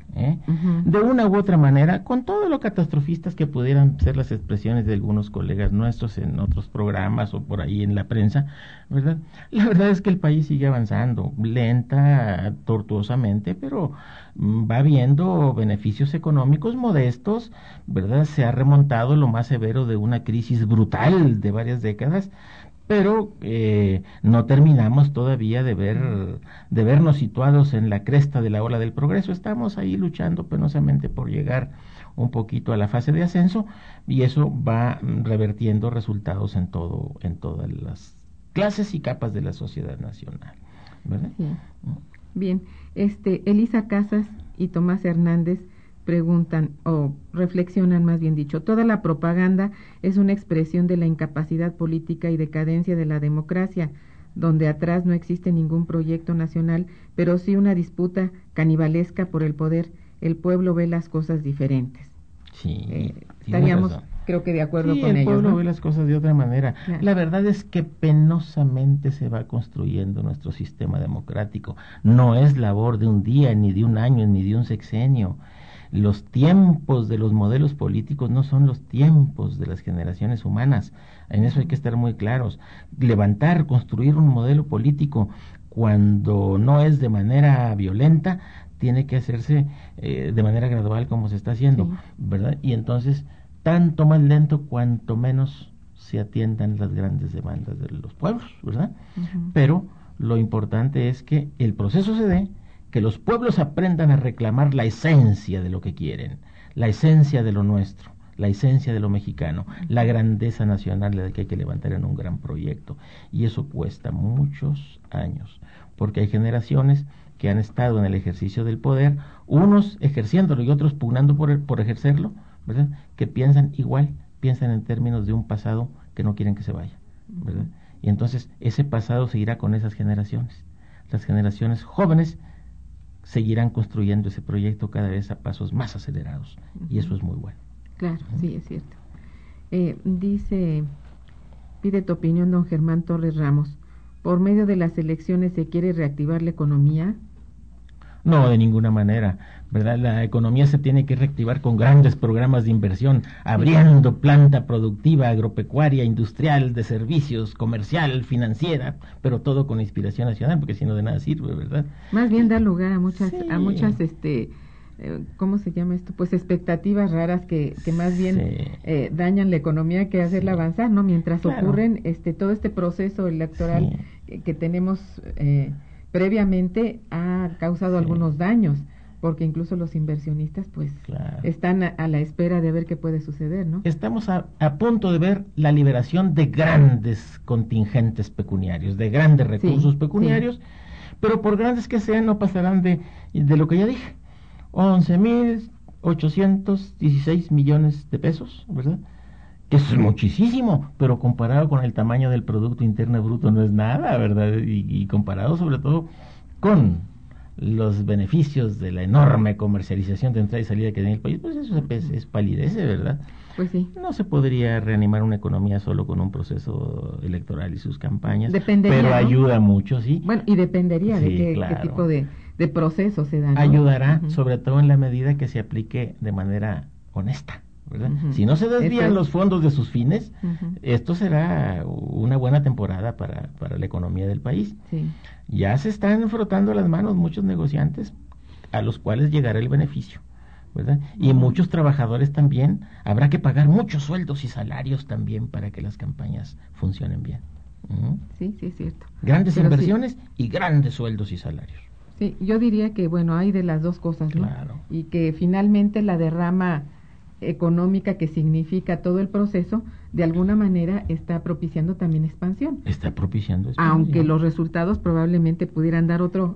[SPEAKER 5] De una u otra manera, con todo lo catastrofistas que pudieran ser las expresiones de algunos colegas nuestros en otros programas o por ahí en la prensa, ¿verdad? La verdad es que el país sigue avanzando, lenta, tortuosamente, pero va viendo beneficios económicos modestos, ¿verdad? Se ha remontado lo más severo de una crisis brutal de varias décadas, pero no terminamos todavía de vernos situados en la cresta de la ola del progreso. Estamos ahí luchando penosamente por llegar un poquito a la fase de ascenso, y eso va revertiendo resultados en todas las clases y capas de la sociedad nacional, ¿verdad?
[SPEAKER 4] Sí. Bien, Elisa Casas y Tomás Hernández preguntan, o reflexionan más bien dicho, toda la propaganda es una expresión de la incapacidad política y decadencia de la democracia, donde atrás no existe ningún proyecto nacional, pero sí una disputa canibalesca por el poder. El pueblo ve las cosas diferentes.
[SPEAKER 5] Sí,
[SPEAKER 4] estaríamos, creo que de acuerdo con ellos.
[SPEAKER 5] El pueblo
[SPEAKER 4] ¿no?
[SPEAKER 5] ve las cosas de otra manera.
[SPEAKER 4] Claro.
[SPEAKER 5] La verdad es que penosamente se va construyendo nuestro sistema democrático. No es labor de un día, ni de un año, ni de un sexenio. Los tiempos de los modelos políticos no son los tiempos de las generaciones humanas. En eso hay que estar muy claros. Levantar, construir un modelo político cuando no es de manera violenta, tiene que hacerse de manera gradual, como se está haciendo, ¿verdad? Y entonces, tanto más lento cuanto menos se atiendan las grandes demandas de los pueblos, ¿verdad? Pero lo importante es que el proceso se dé, que los pueblos aprendan a reclamar la esencia de lo que quieren, la esencia de lo nuestro, la esencia de lo mexicano, la grandeza nacional de la que hay que levantar en un gran proyecto. Y eso cuesta muchos años, porque hay generaciones que han estado en el ejercicio del poder, unos ejerciéndolo y otros pugnando por ejercerlo, ¿verdad? Que piensan igual, piensan en términos de un pasado que no quieren que se vaya, ¿verdad? Y entonces ese pasado seguirá con esas generaciones. Las generaciones jóvenes seguirán construyendo ese proyecto cada vez a pasos más acelerados, y eso es muy bueno.
[SPEAKER 4] Claro, sí, es cierto. Pide tu opinión don Germán Torres Ramos. ¿Por medio de las elecciones se quiere reactivar la economía?
[SPEAKER 5] No, de ninguna manera, ¿verdad? La economía se tiene que reactivar con grandes programas de inversión, abriendo planta productiva, agropecuaria, industrial, de servicios, comercial, financiera, pero todo con inspiración nacional, porque si no de nada sirve, ¿verdad?
[SPEAKER 4] Más bien da lugar a muchas, ¿cómo se llama esto? Pues expectativas raras que más bien dañan la economía que hacerla avanzar, ¿no? Mientras ocurren todo este proceso electoral que tenemos previamente ha causado algunos daños, porque incluso los inversionistas pues están a la espera de ver qué puede suceder, ¿no?
[SPEAKER 5] Estamos a punto de ver la liberación de grandes contingentes pecuniarios, de grandes recursos pecuniarios, pero por grandes que sean no pasarán de lo que ya dije, 11.816 millones de pesos, ¿verdad? Que eso es muchísimo, pero comparado con el tamaño del Producto Interno Bruto no es nada, ¿verdad? Y comparado sobre todo con los beneficios de la enorme comercialización de entrada y salida que tiene el país, pues eso es palidece, ¿verdad?
[SPEAKER 4] Pues sí.
[SPEAKER 5] No se podría reanimar una economía solo con un proceso electoral y sus campañas,
[SPEAKER 4] Dependería,
[SPEAKER 5] pero
[SPEAKER 4] ¿no?
[SPEAKER 5] ayuda mucho, ¿sí?
[SPEAKER 4] Bueno, y dependería
[SPEAKER 5] Sí,
[SPEAKER 4] de qué
[SPEAKER 5] claro.
[SPEAKER 4] tipo de proceso se da, ¿no?
[SPEAKER 5] Ayudará,
[SPEAKER 4] Ujú.
[SPEAKER 5] sobre todo en la medida que se aplique de manera honesta, ¿verdad?
[SPEAKER 4] Ujú.
[SPEAKER 5] Si no se desvían
[SPEAKER 4] Exacto.
[SPEAKER 5] los fondos de sus fines,
[SPEAKER 4] Ujú.
[SPEAKER 5] esto será una buena temporada para la economía del país.
[SPEAKER 4] Sí.
[SPEAKER 5] Ya se están frotando las manos muchos negociantes a los cuales llegará el beneficio, ¿verdad? Y muchos trabajadores también. Habrá que pagar muchos sueldos y salarios también para que las campañas funcionen bien.
[SPEAKER 4] Sí, sí, es cierto.
[SPEAKER 5] Grandes
[SPEAKER 4] Pero
[SPEAKER 5] inversiones y grandes sueldos y salarios.
[SPEAKER 4] Sí, yo diría que, bueno, hay de las dos cosas, ¿no?
[SPEAKER 5] Claro.
[SPEAKER 4] Y que finalmente la derrama económica que significa todo el proceso, de alguna manera está propiciando también expansión.
[SPEAKER 5] Está propiciando eso.
[SPEAKER 4] Aunque los resultados probablemente pudieran dar otro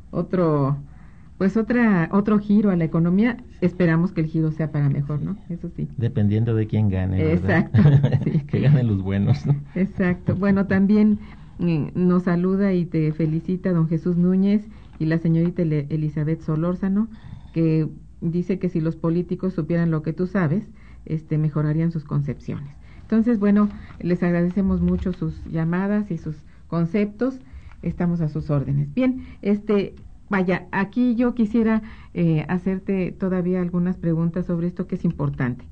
[SPEAKER 4] giro a la economía, esperamos que el giro sea para mejor, ¿no? Eso sí.
[SPEAKER 5] Dependiendo de quién gane, ¿verdad?
[SPEAKER 4] Exacto, sí.
[SPEAKER 5] Que ganen los buenos, ¿no?
[SPEAKER 4] Exacto. Bueno, también nos saluda y te felicita don Jesús Núñez y la señorita Elizabeth Solórzano, que dice que si los políticos supieran lo que tú sabes, mejorarían sus concepciones. Entonces, bueno, les agradecemos mucho sus llamadas y sus conceptos. Estamos a sus órdenes. Bien, vaya, aquí yo quisiera hacerte todavía algunas preguntas sobre esto que es importante.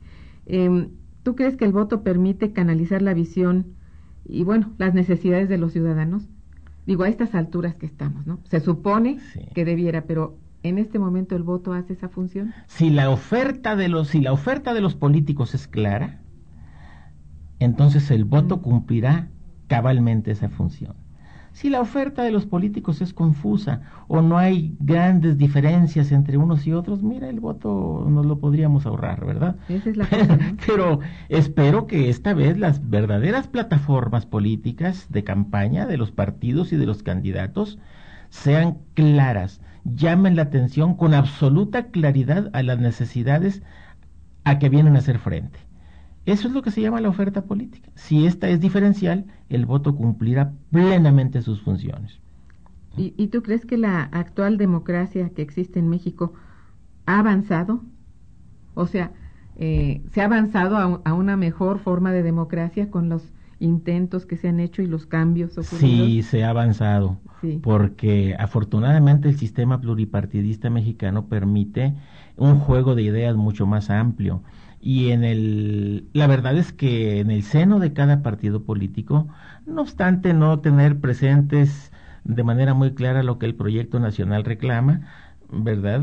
[SPEAKER 4] ¿Tú crees que el voto permite canalizar la visión y, bueno, las necesidades de los ciudadanos? Digo, a estas alturas que estamos, ¿no? Se supone
[SPEAKER 5] Sí.
[SPEAKER 4] que debiera, pero ¿en este momento el voto hace esa función?
[SPEAKER 5] Si la oferta de los políticos es clara, entonces el voto cumplirá cabalmente esa función. Si la oferta de los políticos es confusa o no hay grandes diferencias entre unos y otros, mira, el voto nos lo podríamos ahorrar, ¿verdad?
[SPEAKER 4] Esa es la cosa, ¿no?
[SPEAKER 5] Pero espero que esta vez las verdaderas plataformas políticas de campaña de los partidos y de los candidatos sean claras, llamen la atención con absoluta claridad a las necesidades a que vienen a hacer frente. Eso es lo que se llama la oferta política. Si esta es diferencial, el voto cumplirá plenamente sus funciones.
[SPEAKER 4] ¿Y tú crees que la actual democracia que existe en México ha avanzado? O sea, ¿se ha avanzado a una mejor forma de democracia con los intentos que se han hecho y los cambios ocurridos?
[SPEAKER 5] Sí, se ha avanzado,
[SPEAKER 4] Sí.
[SPEAKER 5] porque afortunadamente el sistema pluripartidista mexicano permite un juego de ideas mucho más amplio. Y la verdad es que en el seno de cada partido político, no obstante no tener presentes de manera muy clara lo que el proyecto nacional reclama, ¿verdad?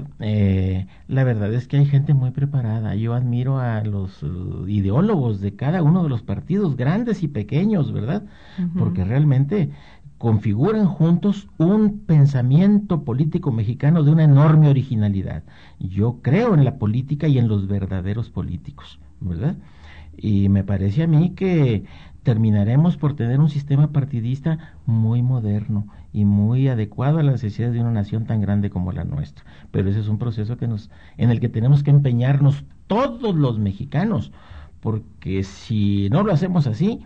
[SPEAKER 5] La verdad es que hay gente muy preparada. Yo admiro a los ideólogos de cada uno de los partidos, grandes y pequeños, ¿verdad?
[SPEAKER 4] Ujú.
[SPEAKER 5] Porque realmente configuran juntos un pensamiento político mexicano de una enorme originalidad. Yo creo en la política y en los verdaderos políticos, ¿verdad? Y me parece a mí que terminaremos por tener un sistema partidista muy moderno y muy adecuado a las necesidades de una nación tan grande como la nuestra. Pero ese es un proceso en el que tenemos que empeñarnos todos los mexicanos, porque si no lo hacemos así,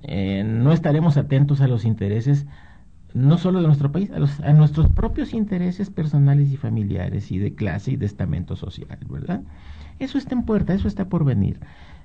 [SPEAKER 5] no estaremos atentos a los intereses no solo de nuestro país, a nuestros propios intereses personales y familiares y de clase y de estamento social, ¿verdad? Eso está en puerta, eso está por venir.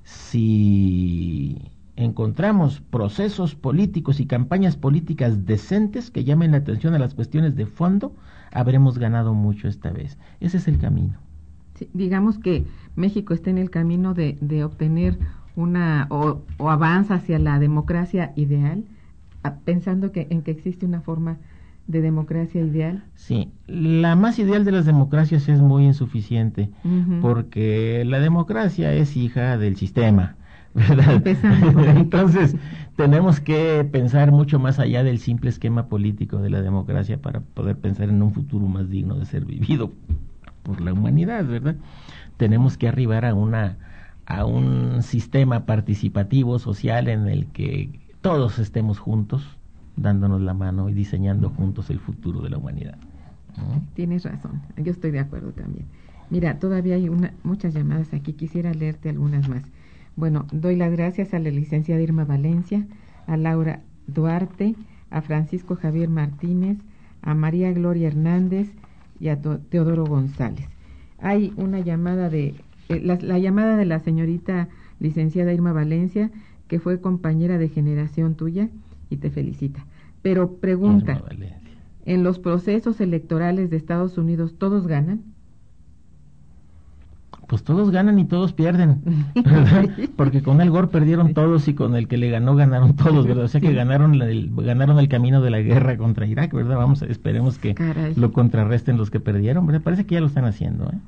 [SPEAKER 5] Si encontramos procesos políticos y campañas políticas decentes que llamen la atención a las cuestiones de fondo, habremos ganado mucho esta vez. Ese es el camino.
[SPEAKER 4] Sí, digamos que México está en el camino de obtener o avanza hacia la democracia ideal, pensando en que existe una forma de democracia ideal.
[SPEAKER 5] Sí, la más ideal de las democracias es muy insuficiente,
[SPEAKER 4] Ujú.
[SPEAKER 5] porque la democracia es hija del sistema, ¿verdad?
[SPEAKER 4] Empezando por ahí.
[SPEAKER 5] Entonces, tenemos que pensar mucho más allá del simple esquema político de la democracia para poder pensar en un futuro más digno de ser vivido por la humanidad, ¿verdad? Tenemos que arribar a un sistema participativo social en el que todos estemos juntos, dándonos la mano y diseñando juntos el futuro de la humanidad.
[SPEAKER 4] Tienes razón, yo estoy de acuerdo también. Mira, todavía hay muchas llamadas aquí, quisiera leerte algunas más. Bueno, doy las gracias a la licenciada Irma Valencia, a Laura Duarte, a Francisco Javier Martínez, a María Gloria Hernández y a Teodoro González. Hay una llamada la llamada de la señorita licenciada Irma Valencia, que fue compañera de generación tuya y te felicita. Pero pregunta, ¿en los procesos electorales de Estados Unidos todos ganan?
[SPEAKER 5] Pues todos ganan y todos pierden, ¿verdad? Porque con Al Gore perdieron todos y con el que le ganó ganaron todos, ¿verdad? O sea que ganaron el camino de la guerra contra Irak, ¿verdad? Esperemos que lo contrarresten los que perdieron, ¿verdad? Parece que ya lo están haciendo, ¿eh?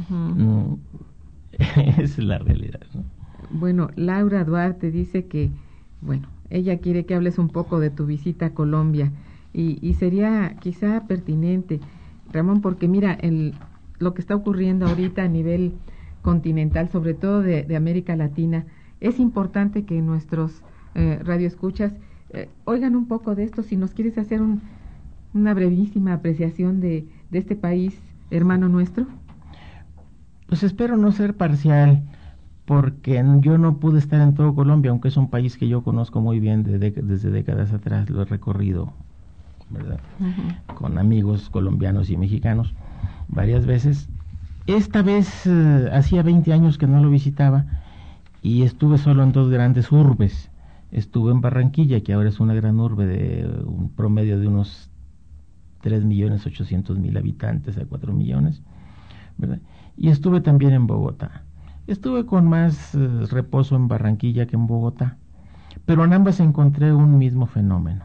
[SPEAKER 5] Esa es la realidad, ¿no?
[SPEAKER 4] Bueno, Laura Duarte dice que, bueno, ella quiere que hables un poco de tu visita a Colombia y sería quizá pertinente, Ramón, porque mira, lo que está ocurriendo ahorita a nivel continental, sobre todo de América Latina, es importante que nuestros radioescuchas oigan un poco de esto. Si nos quieres hacer una brevísima apreciación de este país, hermano nuestro.
[SPEAKER 5] Pues espero no ser parcial, porque yo no pude estar en todo Colombia, aunque es un país que yo conozco muy bien desde décadas atrás, lo he recorrido, ¿verdad? Con amigos colombianos y mexicanos varias veces. Esta vez hacía 20 años que no lo visitaba y estuve solo en dos grandes urbes. Estuve en Barranquilla, que ahora es una gran urbe de un promedio de unos 3.800.000 habitantes a 4 millones, ¿verdad? Y estuve también en Bogotá. Estuve con más reposo en Barranquilla que en Bogotá, pero en ambas encontré un mismo fenómeno.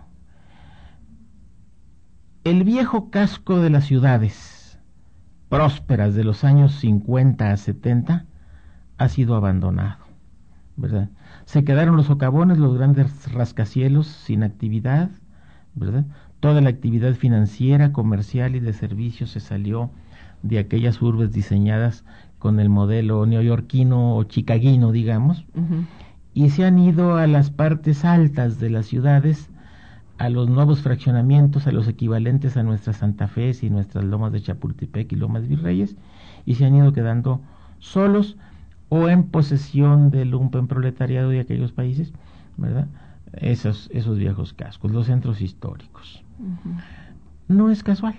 [SPEAKER 5] El viejo casco de las ciudades prósperas de los años 50 a 70 ha sido abandonado, ¿verdad? Se quedaron los socavones, los grandes rascacielos sin actividad, ¿verdad? Toda la actividad financiera, comercial y de servicios se salió de aquellas urbes diseñadas con el modelo neoyorquino o chicaguino, digamos, y se han ido a las partes altas de las ciudades, a los nuevos fraccionamientos, a los equivalentes a nuestras Santa Fe y nuestras Lomas de Chapultepec y Lomas Virreyes, y se han ido quedando solos o en posesión del lumpenproletariado de aquellos países, ¿verdad? Esos viejos cascos, los centros históricos. No es casual.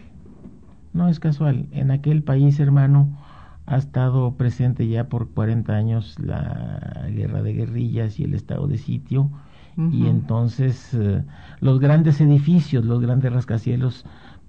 [SPEAKER 5] En aquel país, hermano, ha estado presente ya por 40 años la guerra de guerrillas y el estado de sitio, y entonces los grandes edificios, los grandes rascacielos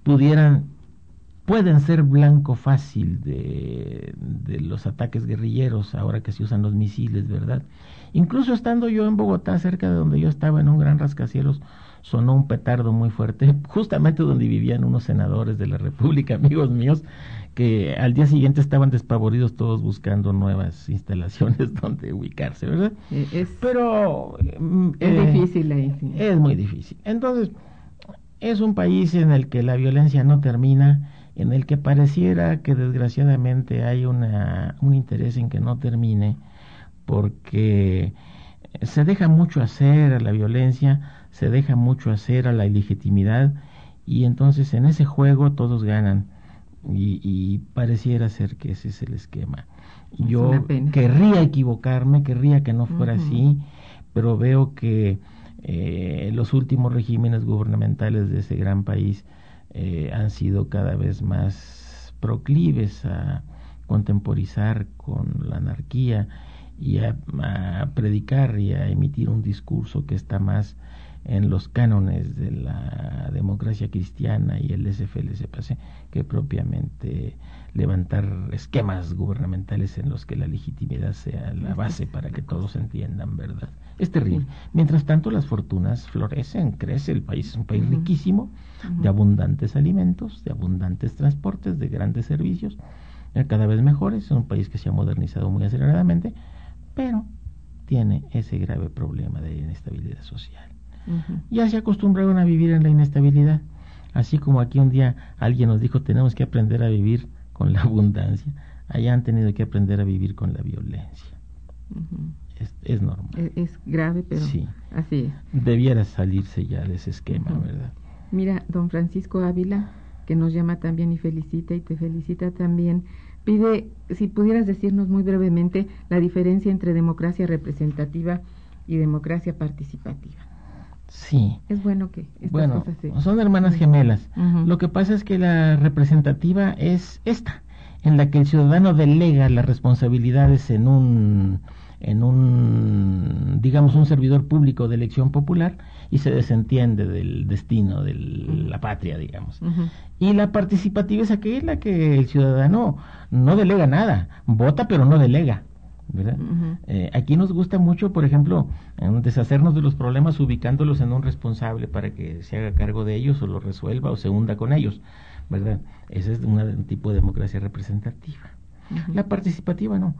[SPEAKER 5] pueden ser blanco fácil de los ataques guerrilleros ahora que se usan los misiles, ¿verdad? Incluso estando yo en Bogotá, cerca de donde yo estaba, en un gran rascacielos, sonó un petardo muy fuerte, justamente donde vivían unos senadores de la República, amigos míos, que al día siguiente estaban despavoridos todos buscando nuevas instalaciones donde ubicarse, ¿verdad? Pero
[SPEAKER 4] es difícil ahí, sí.
[SPEAKER 5] Es muy difícil. Entonces, es un país en el que la violencia no termina, en el que pareciera que desgraciadamente hay un interés en que no termine, porque se deja mucho hacer a la violencia, se deja mucho hacer a la ilegitimidad, y entonces en ese juego todos ganan, y pareciera ser que ese es el esquema. Yo querría equivocarme, querría que no fuera así, pero veo que los últimos regímenes gubernamentales de ese gran país han sido cada vez más proclives a contemporizar con la anarquía y a predicar y a emitir un discurso que está más en los cánones de la democracia cristiana y el laissez-faire que propiamente levantar esquemas gubernamentales en los que la legitimidad sea la base para que todos entiendan, ¿verdad? Es terrible. Mientras tanto, las fortunas florecen, crece, el país es un país riquísimo, de abundantes alimentos, de abundantes transportes, de grandes servicios, cada vez mejores, es un país que se ha modernizado muy aceleradamente, pero tiene ese grave problema de inestabilidad social. Ya se acostumbraron a vivir en la inestabilidad, así como aquí un día alguien nos dijo tenemos que aprender a vivir con la abundancia, allá han tenido que aprender a vivir con la violencia. es normal.
[SPEAKER 4] Es grave, pero
[SPEAKER 5] sí,
[SPEAKER 4] así es.
[SPEAKER 5] Debiera salirse ya de ese esquema, ¿verdad?
[SPEAKER 4] Mira, don Francisco Ávila, que nos llama también y felicita, y te felicita también, pide si pudieras decirnos muy brevemente la diferencia entre democracia representativa y democracia participativa.
[SPEAKER 5] Sí.
[SPEAKER 4] Es bueno que estas cosas
[SPEAKER 5] son hermanas gemelas.
[SPEAKER 4] Uh-huh.
[SPEAKER 5] Lo que pasa es que la representativa es esta, en la que el ciudadano delega las responsabilidades en un digamos un servidor público de elección popular y se desentiende del destino de la patria, digamos.
[SPEAKER 4] Uh-huh.
[SPEAKER 5] Y la participativa es aquella en la que el ciudadano no delega nada, vota pero no delega, ¿verdad?
[SPEAKER 4] Uh-huh.
[SPEAKER 5] Aquí nos gusta mucho, por ejemplo, deshacernos de los problemas ubicándolos en un responsable para que se haga cargo de ellos o los resuelva o se hunda con ellos, ¿verdad? Ese es un tipo de democracia representativa.
[SPEAKER 4] Uh-huh.
[SPEAKER 5] La participativa no.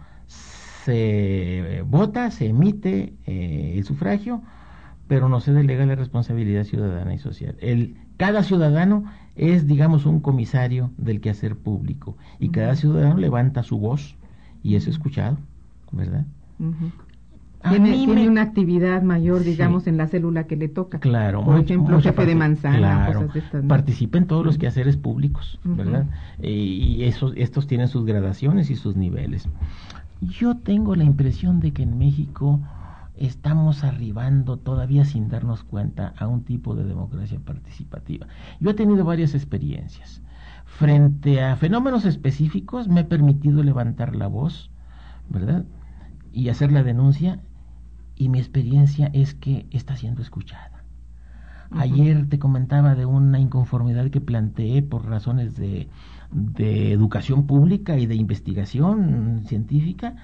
[SPEAKER 5] Se vota, se emite el sufragio, pero no se delega la responsabilidad ciudadana y social. Cada ciudadano es, digamos, un comisario del quehacer público y cada ciudadano levanta su voz y es escuchado, ¿verdad?
[SPEAKER 4] Uh-huh. Tiene una actividad mayor, digamos, en la célula que le toca.
[SPEAKER 5] Claro.
[SPEAKER 4] Por ejemplo, jefe de manzana,
[SPEAKER 5] claro,
[SPEAKER 4] cosas de estas, ¿no?
[SPEAKER 5] Participa en todos los quehaceres públicos, ¿verdad?
[SPEAKER 4] Uh-huh.
[SPEAKER 5] Y estos tienen sus gradaciones y sus niveles. Yo tengo la impresión de que en México estamos arribando todavía sin darnos cuenta a un tipo de democracia participativa. Yo he tenido varias experiencias. Frente a fenómenos específicos me he permitido levantar la voz, ¿verdad? Y hacer la denuncia, y mi experiencia es que está siendo escuchada. Uh-huh. Ayer te comentaba de una inconformidad que planteé por razones de educación pública y de investigación científica,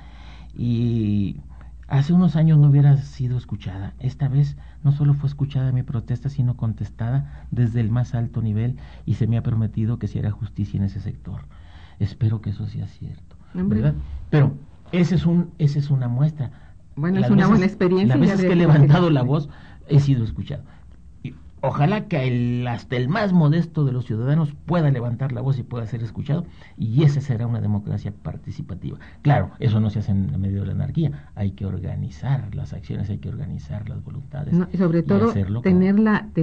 [SPEAKER 5] y hace unos años no hubiera sido escuchada. Esta vez no solo fue escuchada mi protesta, sino contestada desde el más alto nivel, y se me ha prometido que se hará justicia en ese sector. Espero que eso sea cierto, ¿verdad? Pero esa es una muestra.
[SPEAKER 4] Bueno, es una buena experiencia.
[SPEAKER 5] Las veces que he levantado la voz he sido escuchado. Y ojalá que hasta el más modesto de los ciudadanos pueda levantar la voz y pueda ser escuchado, y esa será una democracia participativa. Claro, eso no se hace en medio de la anarquía. Hay que organizar las acciones, hay que organizar las voluntades.
[SPEAKER 4] No, y sobre todo tener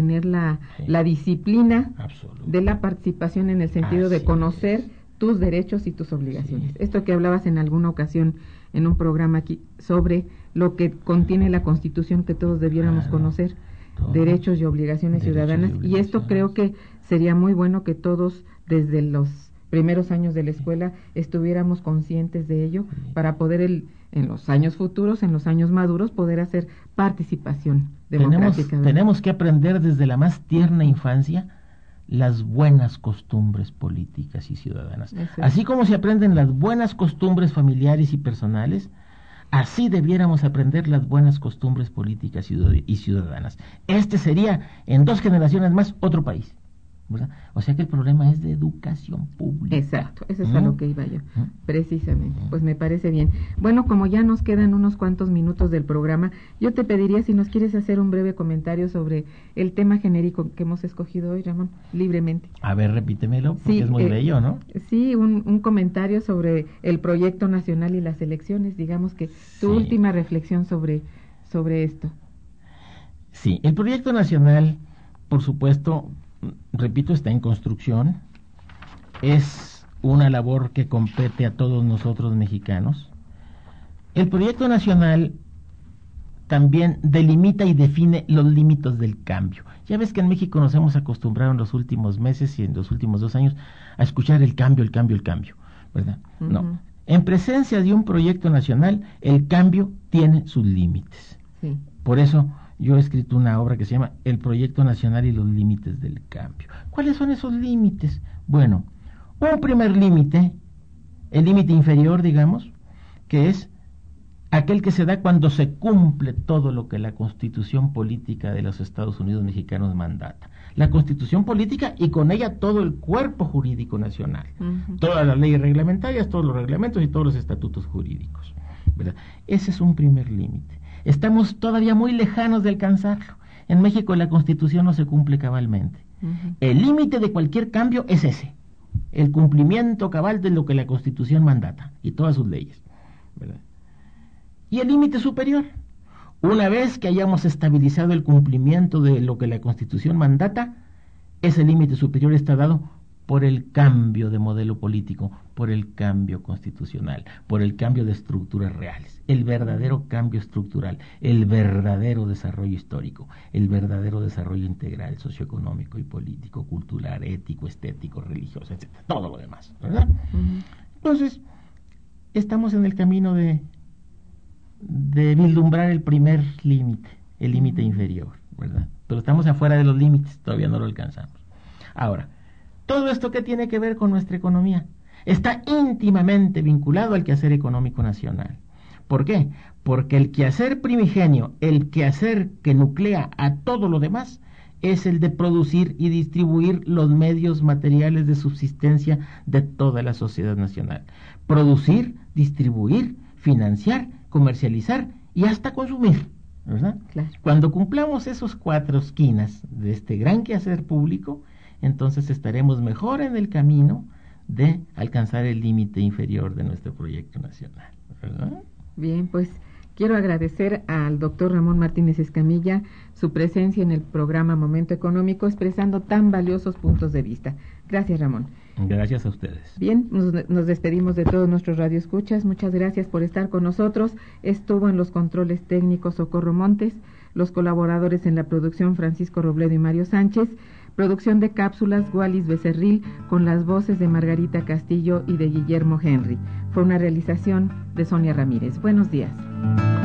[SPEAKER 4] la disciplina de la participación, en el sentido de conocer tus derechos y tus obligaciones. Sí. Esto que hablabas en alguna ocasión en un programa aquí sobre lo que contiene la Constitución, que todos debiéramos conocer, derechos y obligaciones ciudadanas, y esto creo que sería muy bueno que todos desde los primeros años de la escuela estuviéramos conscientes de ello, para poder en los años futuros, en los años maduros, poder hacer participación democrática.
[SPEAKER 5] Tenemos que aprender desde la más tierna infancia las buenas costumbres políticas y ciudadanas. Así como se aprenden las buenas costumbres familiares y personales, así debiéramos aprender las buenas costumbres políticas y ciudadanas. Este sería, en 2 generaciones más, otro país, ¿verdad? O sea que el problema es de educación pública.
[SPEAKER 4] Exacto, eso es a lo que iba yo, precisamente. Pues me parece bien. Bueno, como ya nos quedan unos cuantos minutos del programa, yo te pediría si nos quieres hacer un breve comentario sobre el tema genérico que hemos escogido hoy, Ramón, libremente.
[SPEAKER 5] A ver, repítemelo, porque es muy bello, ¿no?
[SPEAKER 4] Sí, un comentario sobre el proyecto nacional y las elecciones, digamos que tu última reflexión sobre esto.
[SPEAKER 5] Sí, el proyecto nacional, por supuesto, repito, está en construcción. Es una labor que compete a todos nosotros mexicanos. El proyecto nacional también delimita y define los límites del cambio. Ya ves que en México nos hemos acostumbrado en los últimos meses y en los últimos 2 años a escuchar el cambio, ¿verdad? Uh-huh. No. En presencia de un proyecto nacional, el cambio tiene sus límites.
[SPEAKER 4] Sí.
[SPEAKER 5] Por eso yo he escrito una obra que se llama El Proyecto Nacional y los Límites del Cambio. ¿Cuáles son esos límites? Bueno, un primer límite, el límite inferior, digamos, que es aquel que se da cuando se cumple todo lo que la Constitución Política de los Estados Unidos Mexicanos mandata. La Constitución Política y con ella todo el cuerpo jurídico nacional. Uh-huh. Todas las leyes reglamentarias, todos los reglamentos y todos los estatutos jurídicos, ¿verdad? Ese es un primer límite. Estamos todavía muy lejanos de alcanzarlo. En México la Constitución no se cumple cabalmente. Uh-huh. El límite de cualquier cambio es ese, el cumplimiento cabal de lo que la Constitución mandata y todas sus leyes, ¿verdad? y el límite superior. Una vez que hayamos estabilizado el cumplimiento de lo que la Constitución mandata, ese límite superior está dado por el cambio de modelo político, por el cambio constitucional, por el cambio de estructuras reales, el verdadero cambio estructural, el verdadero desarrollo histórico, el verdadero desarrollo integral, socioeconómico y político, cultural, ético, estético, religioso, etc. Todo lo demás, ¿verdad? Entonces, estamos en el camino de vislumbrar el primer límite, el límite inferior, ¿verdad? Pero estamos afuera de los límites, todavía no lo alcanzamos. Ahora, todo esto que tiene que ver con nuestra economía está íntimamente vinculado al quehacer económico nacional. ¿Por qué? Porque el quehacer primigenio, el quehacer que nuclea a todo lo demás, es el de producir y distribuir los medios materiales de subsistencia de toda la sociedad nacional. Producir, distribuir, financiar, comercializar y hasta consumir, ¿verdad?
[SPEAKER 4] Claro.
[SPEAKER 5] Cuando cumplamos esos 4 esquinas de este gran quehacer público, entonces estaremos mejor en el camino de alcanzar el límite inferior de nuestro proyecto nacional, ¿verdad?
[SPEAKER 4] Bien, pues quiero agradecer al doctor Ramón Martínez Escamilla su presencia en el programa Momento Económico, expresando tan valiosos puntos de vista. Gracias, Ramón.
[SPEAKER 5] Gracias a ustedes.
[SPEAKER 4] Bien, nos despedimos de todos nuestros radioescuchas. Muchas gracias por estar con nosotros. Estuvo en los controles técnicos Socorro Montes, los colaboradores en la producción Francisco Robledo y Mario Sánchez, producción de cápsulas Wallis Becerril con las voces de Margarita Castillo y de Guillermo Henry. Fue una realización de Sonia Ramírez. Buenos días.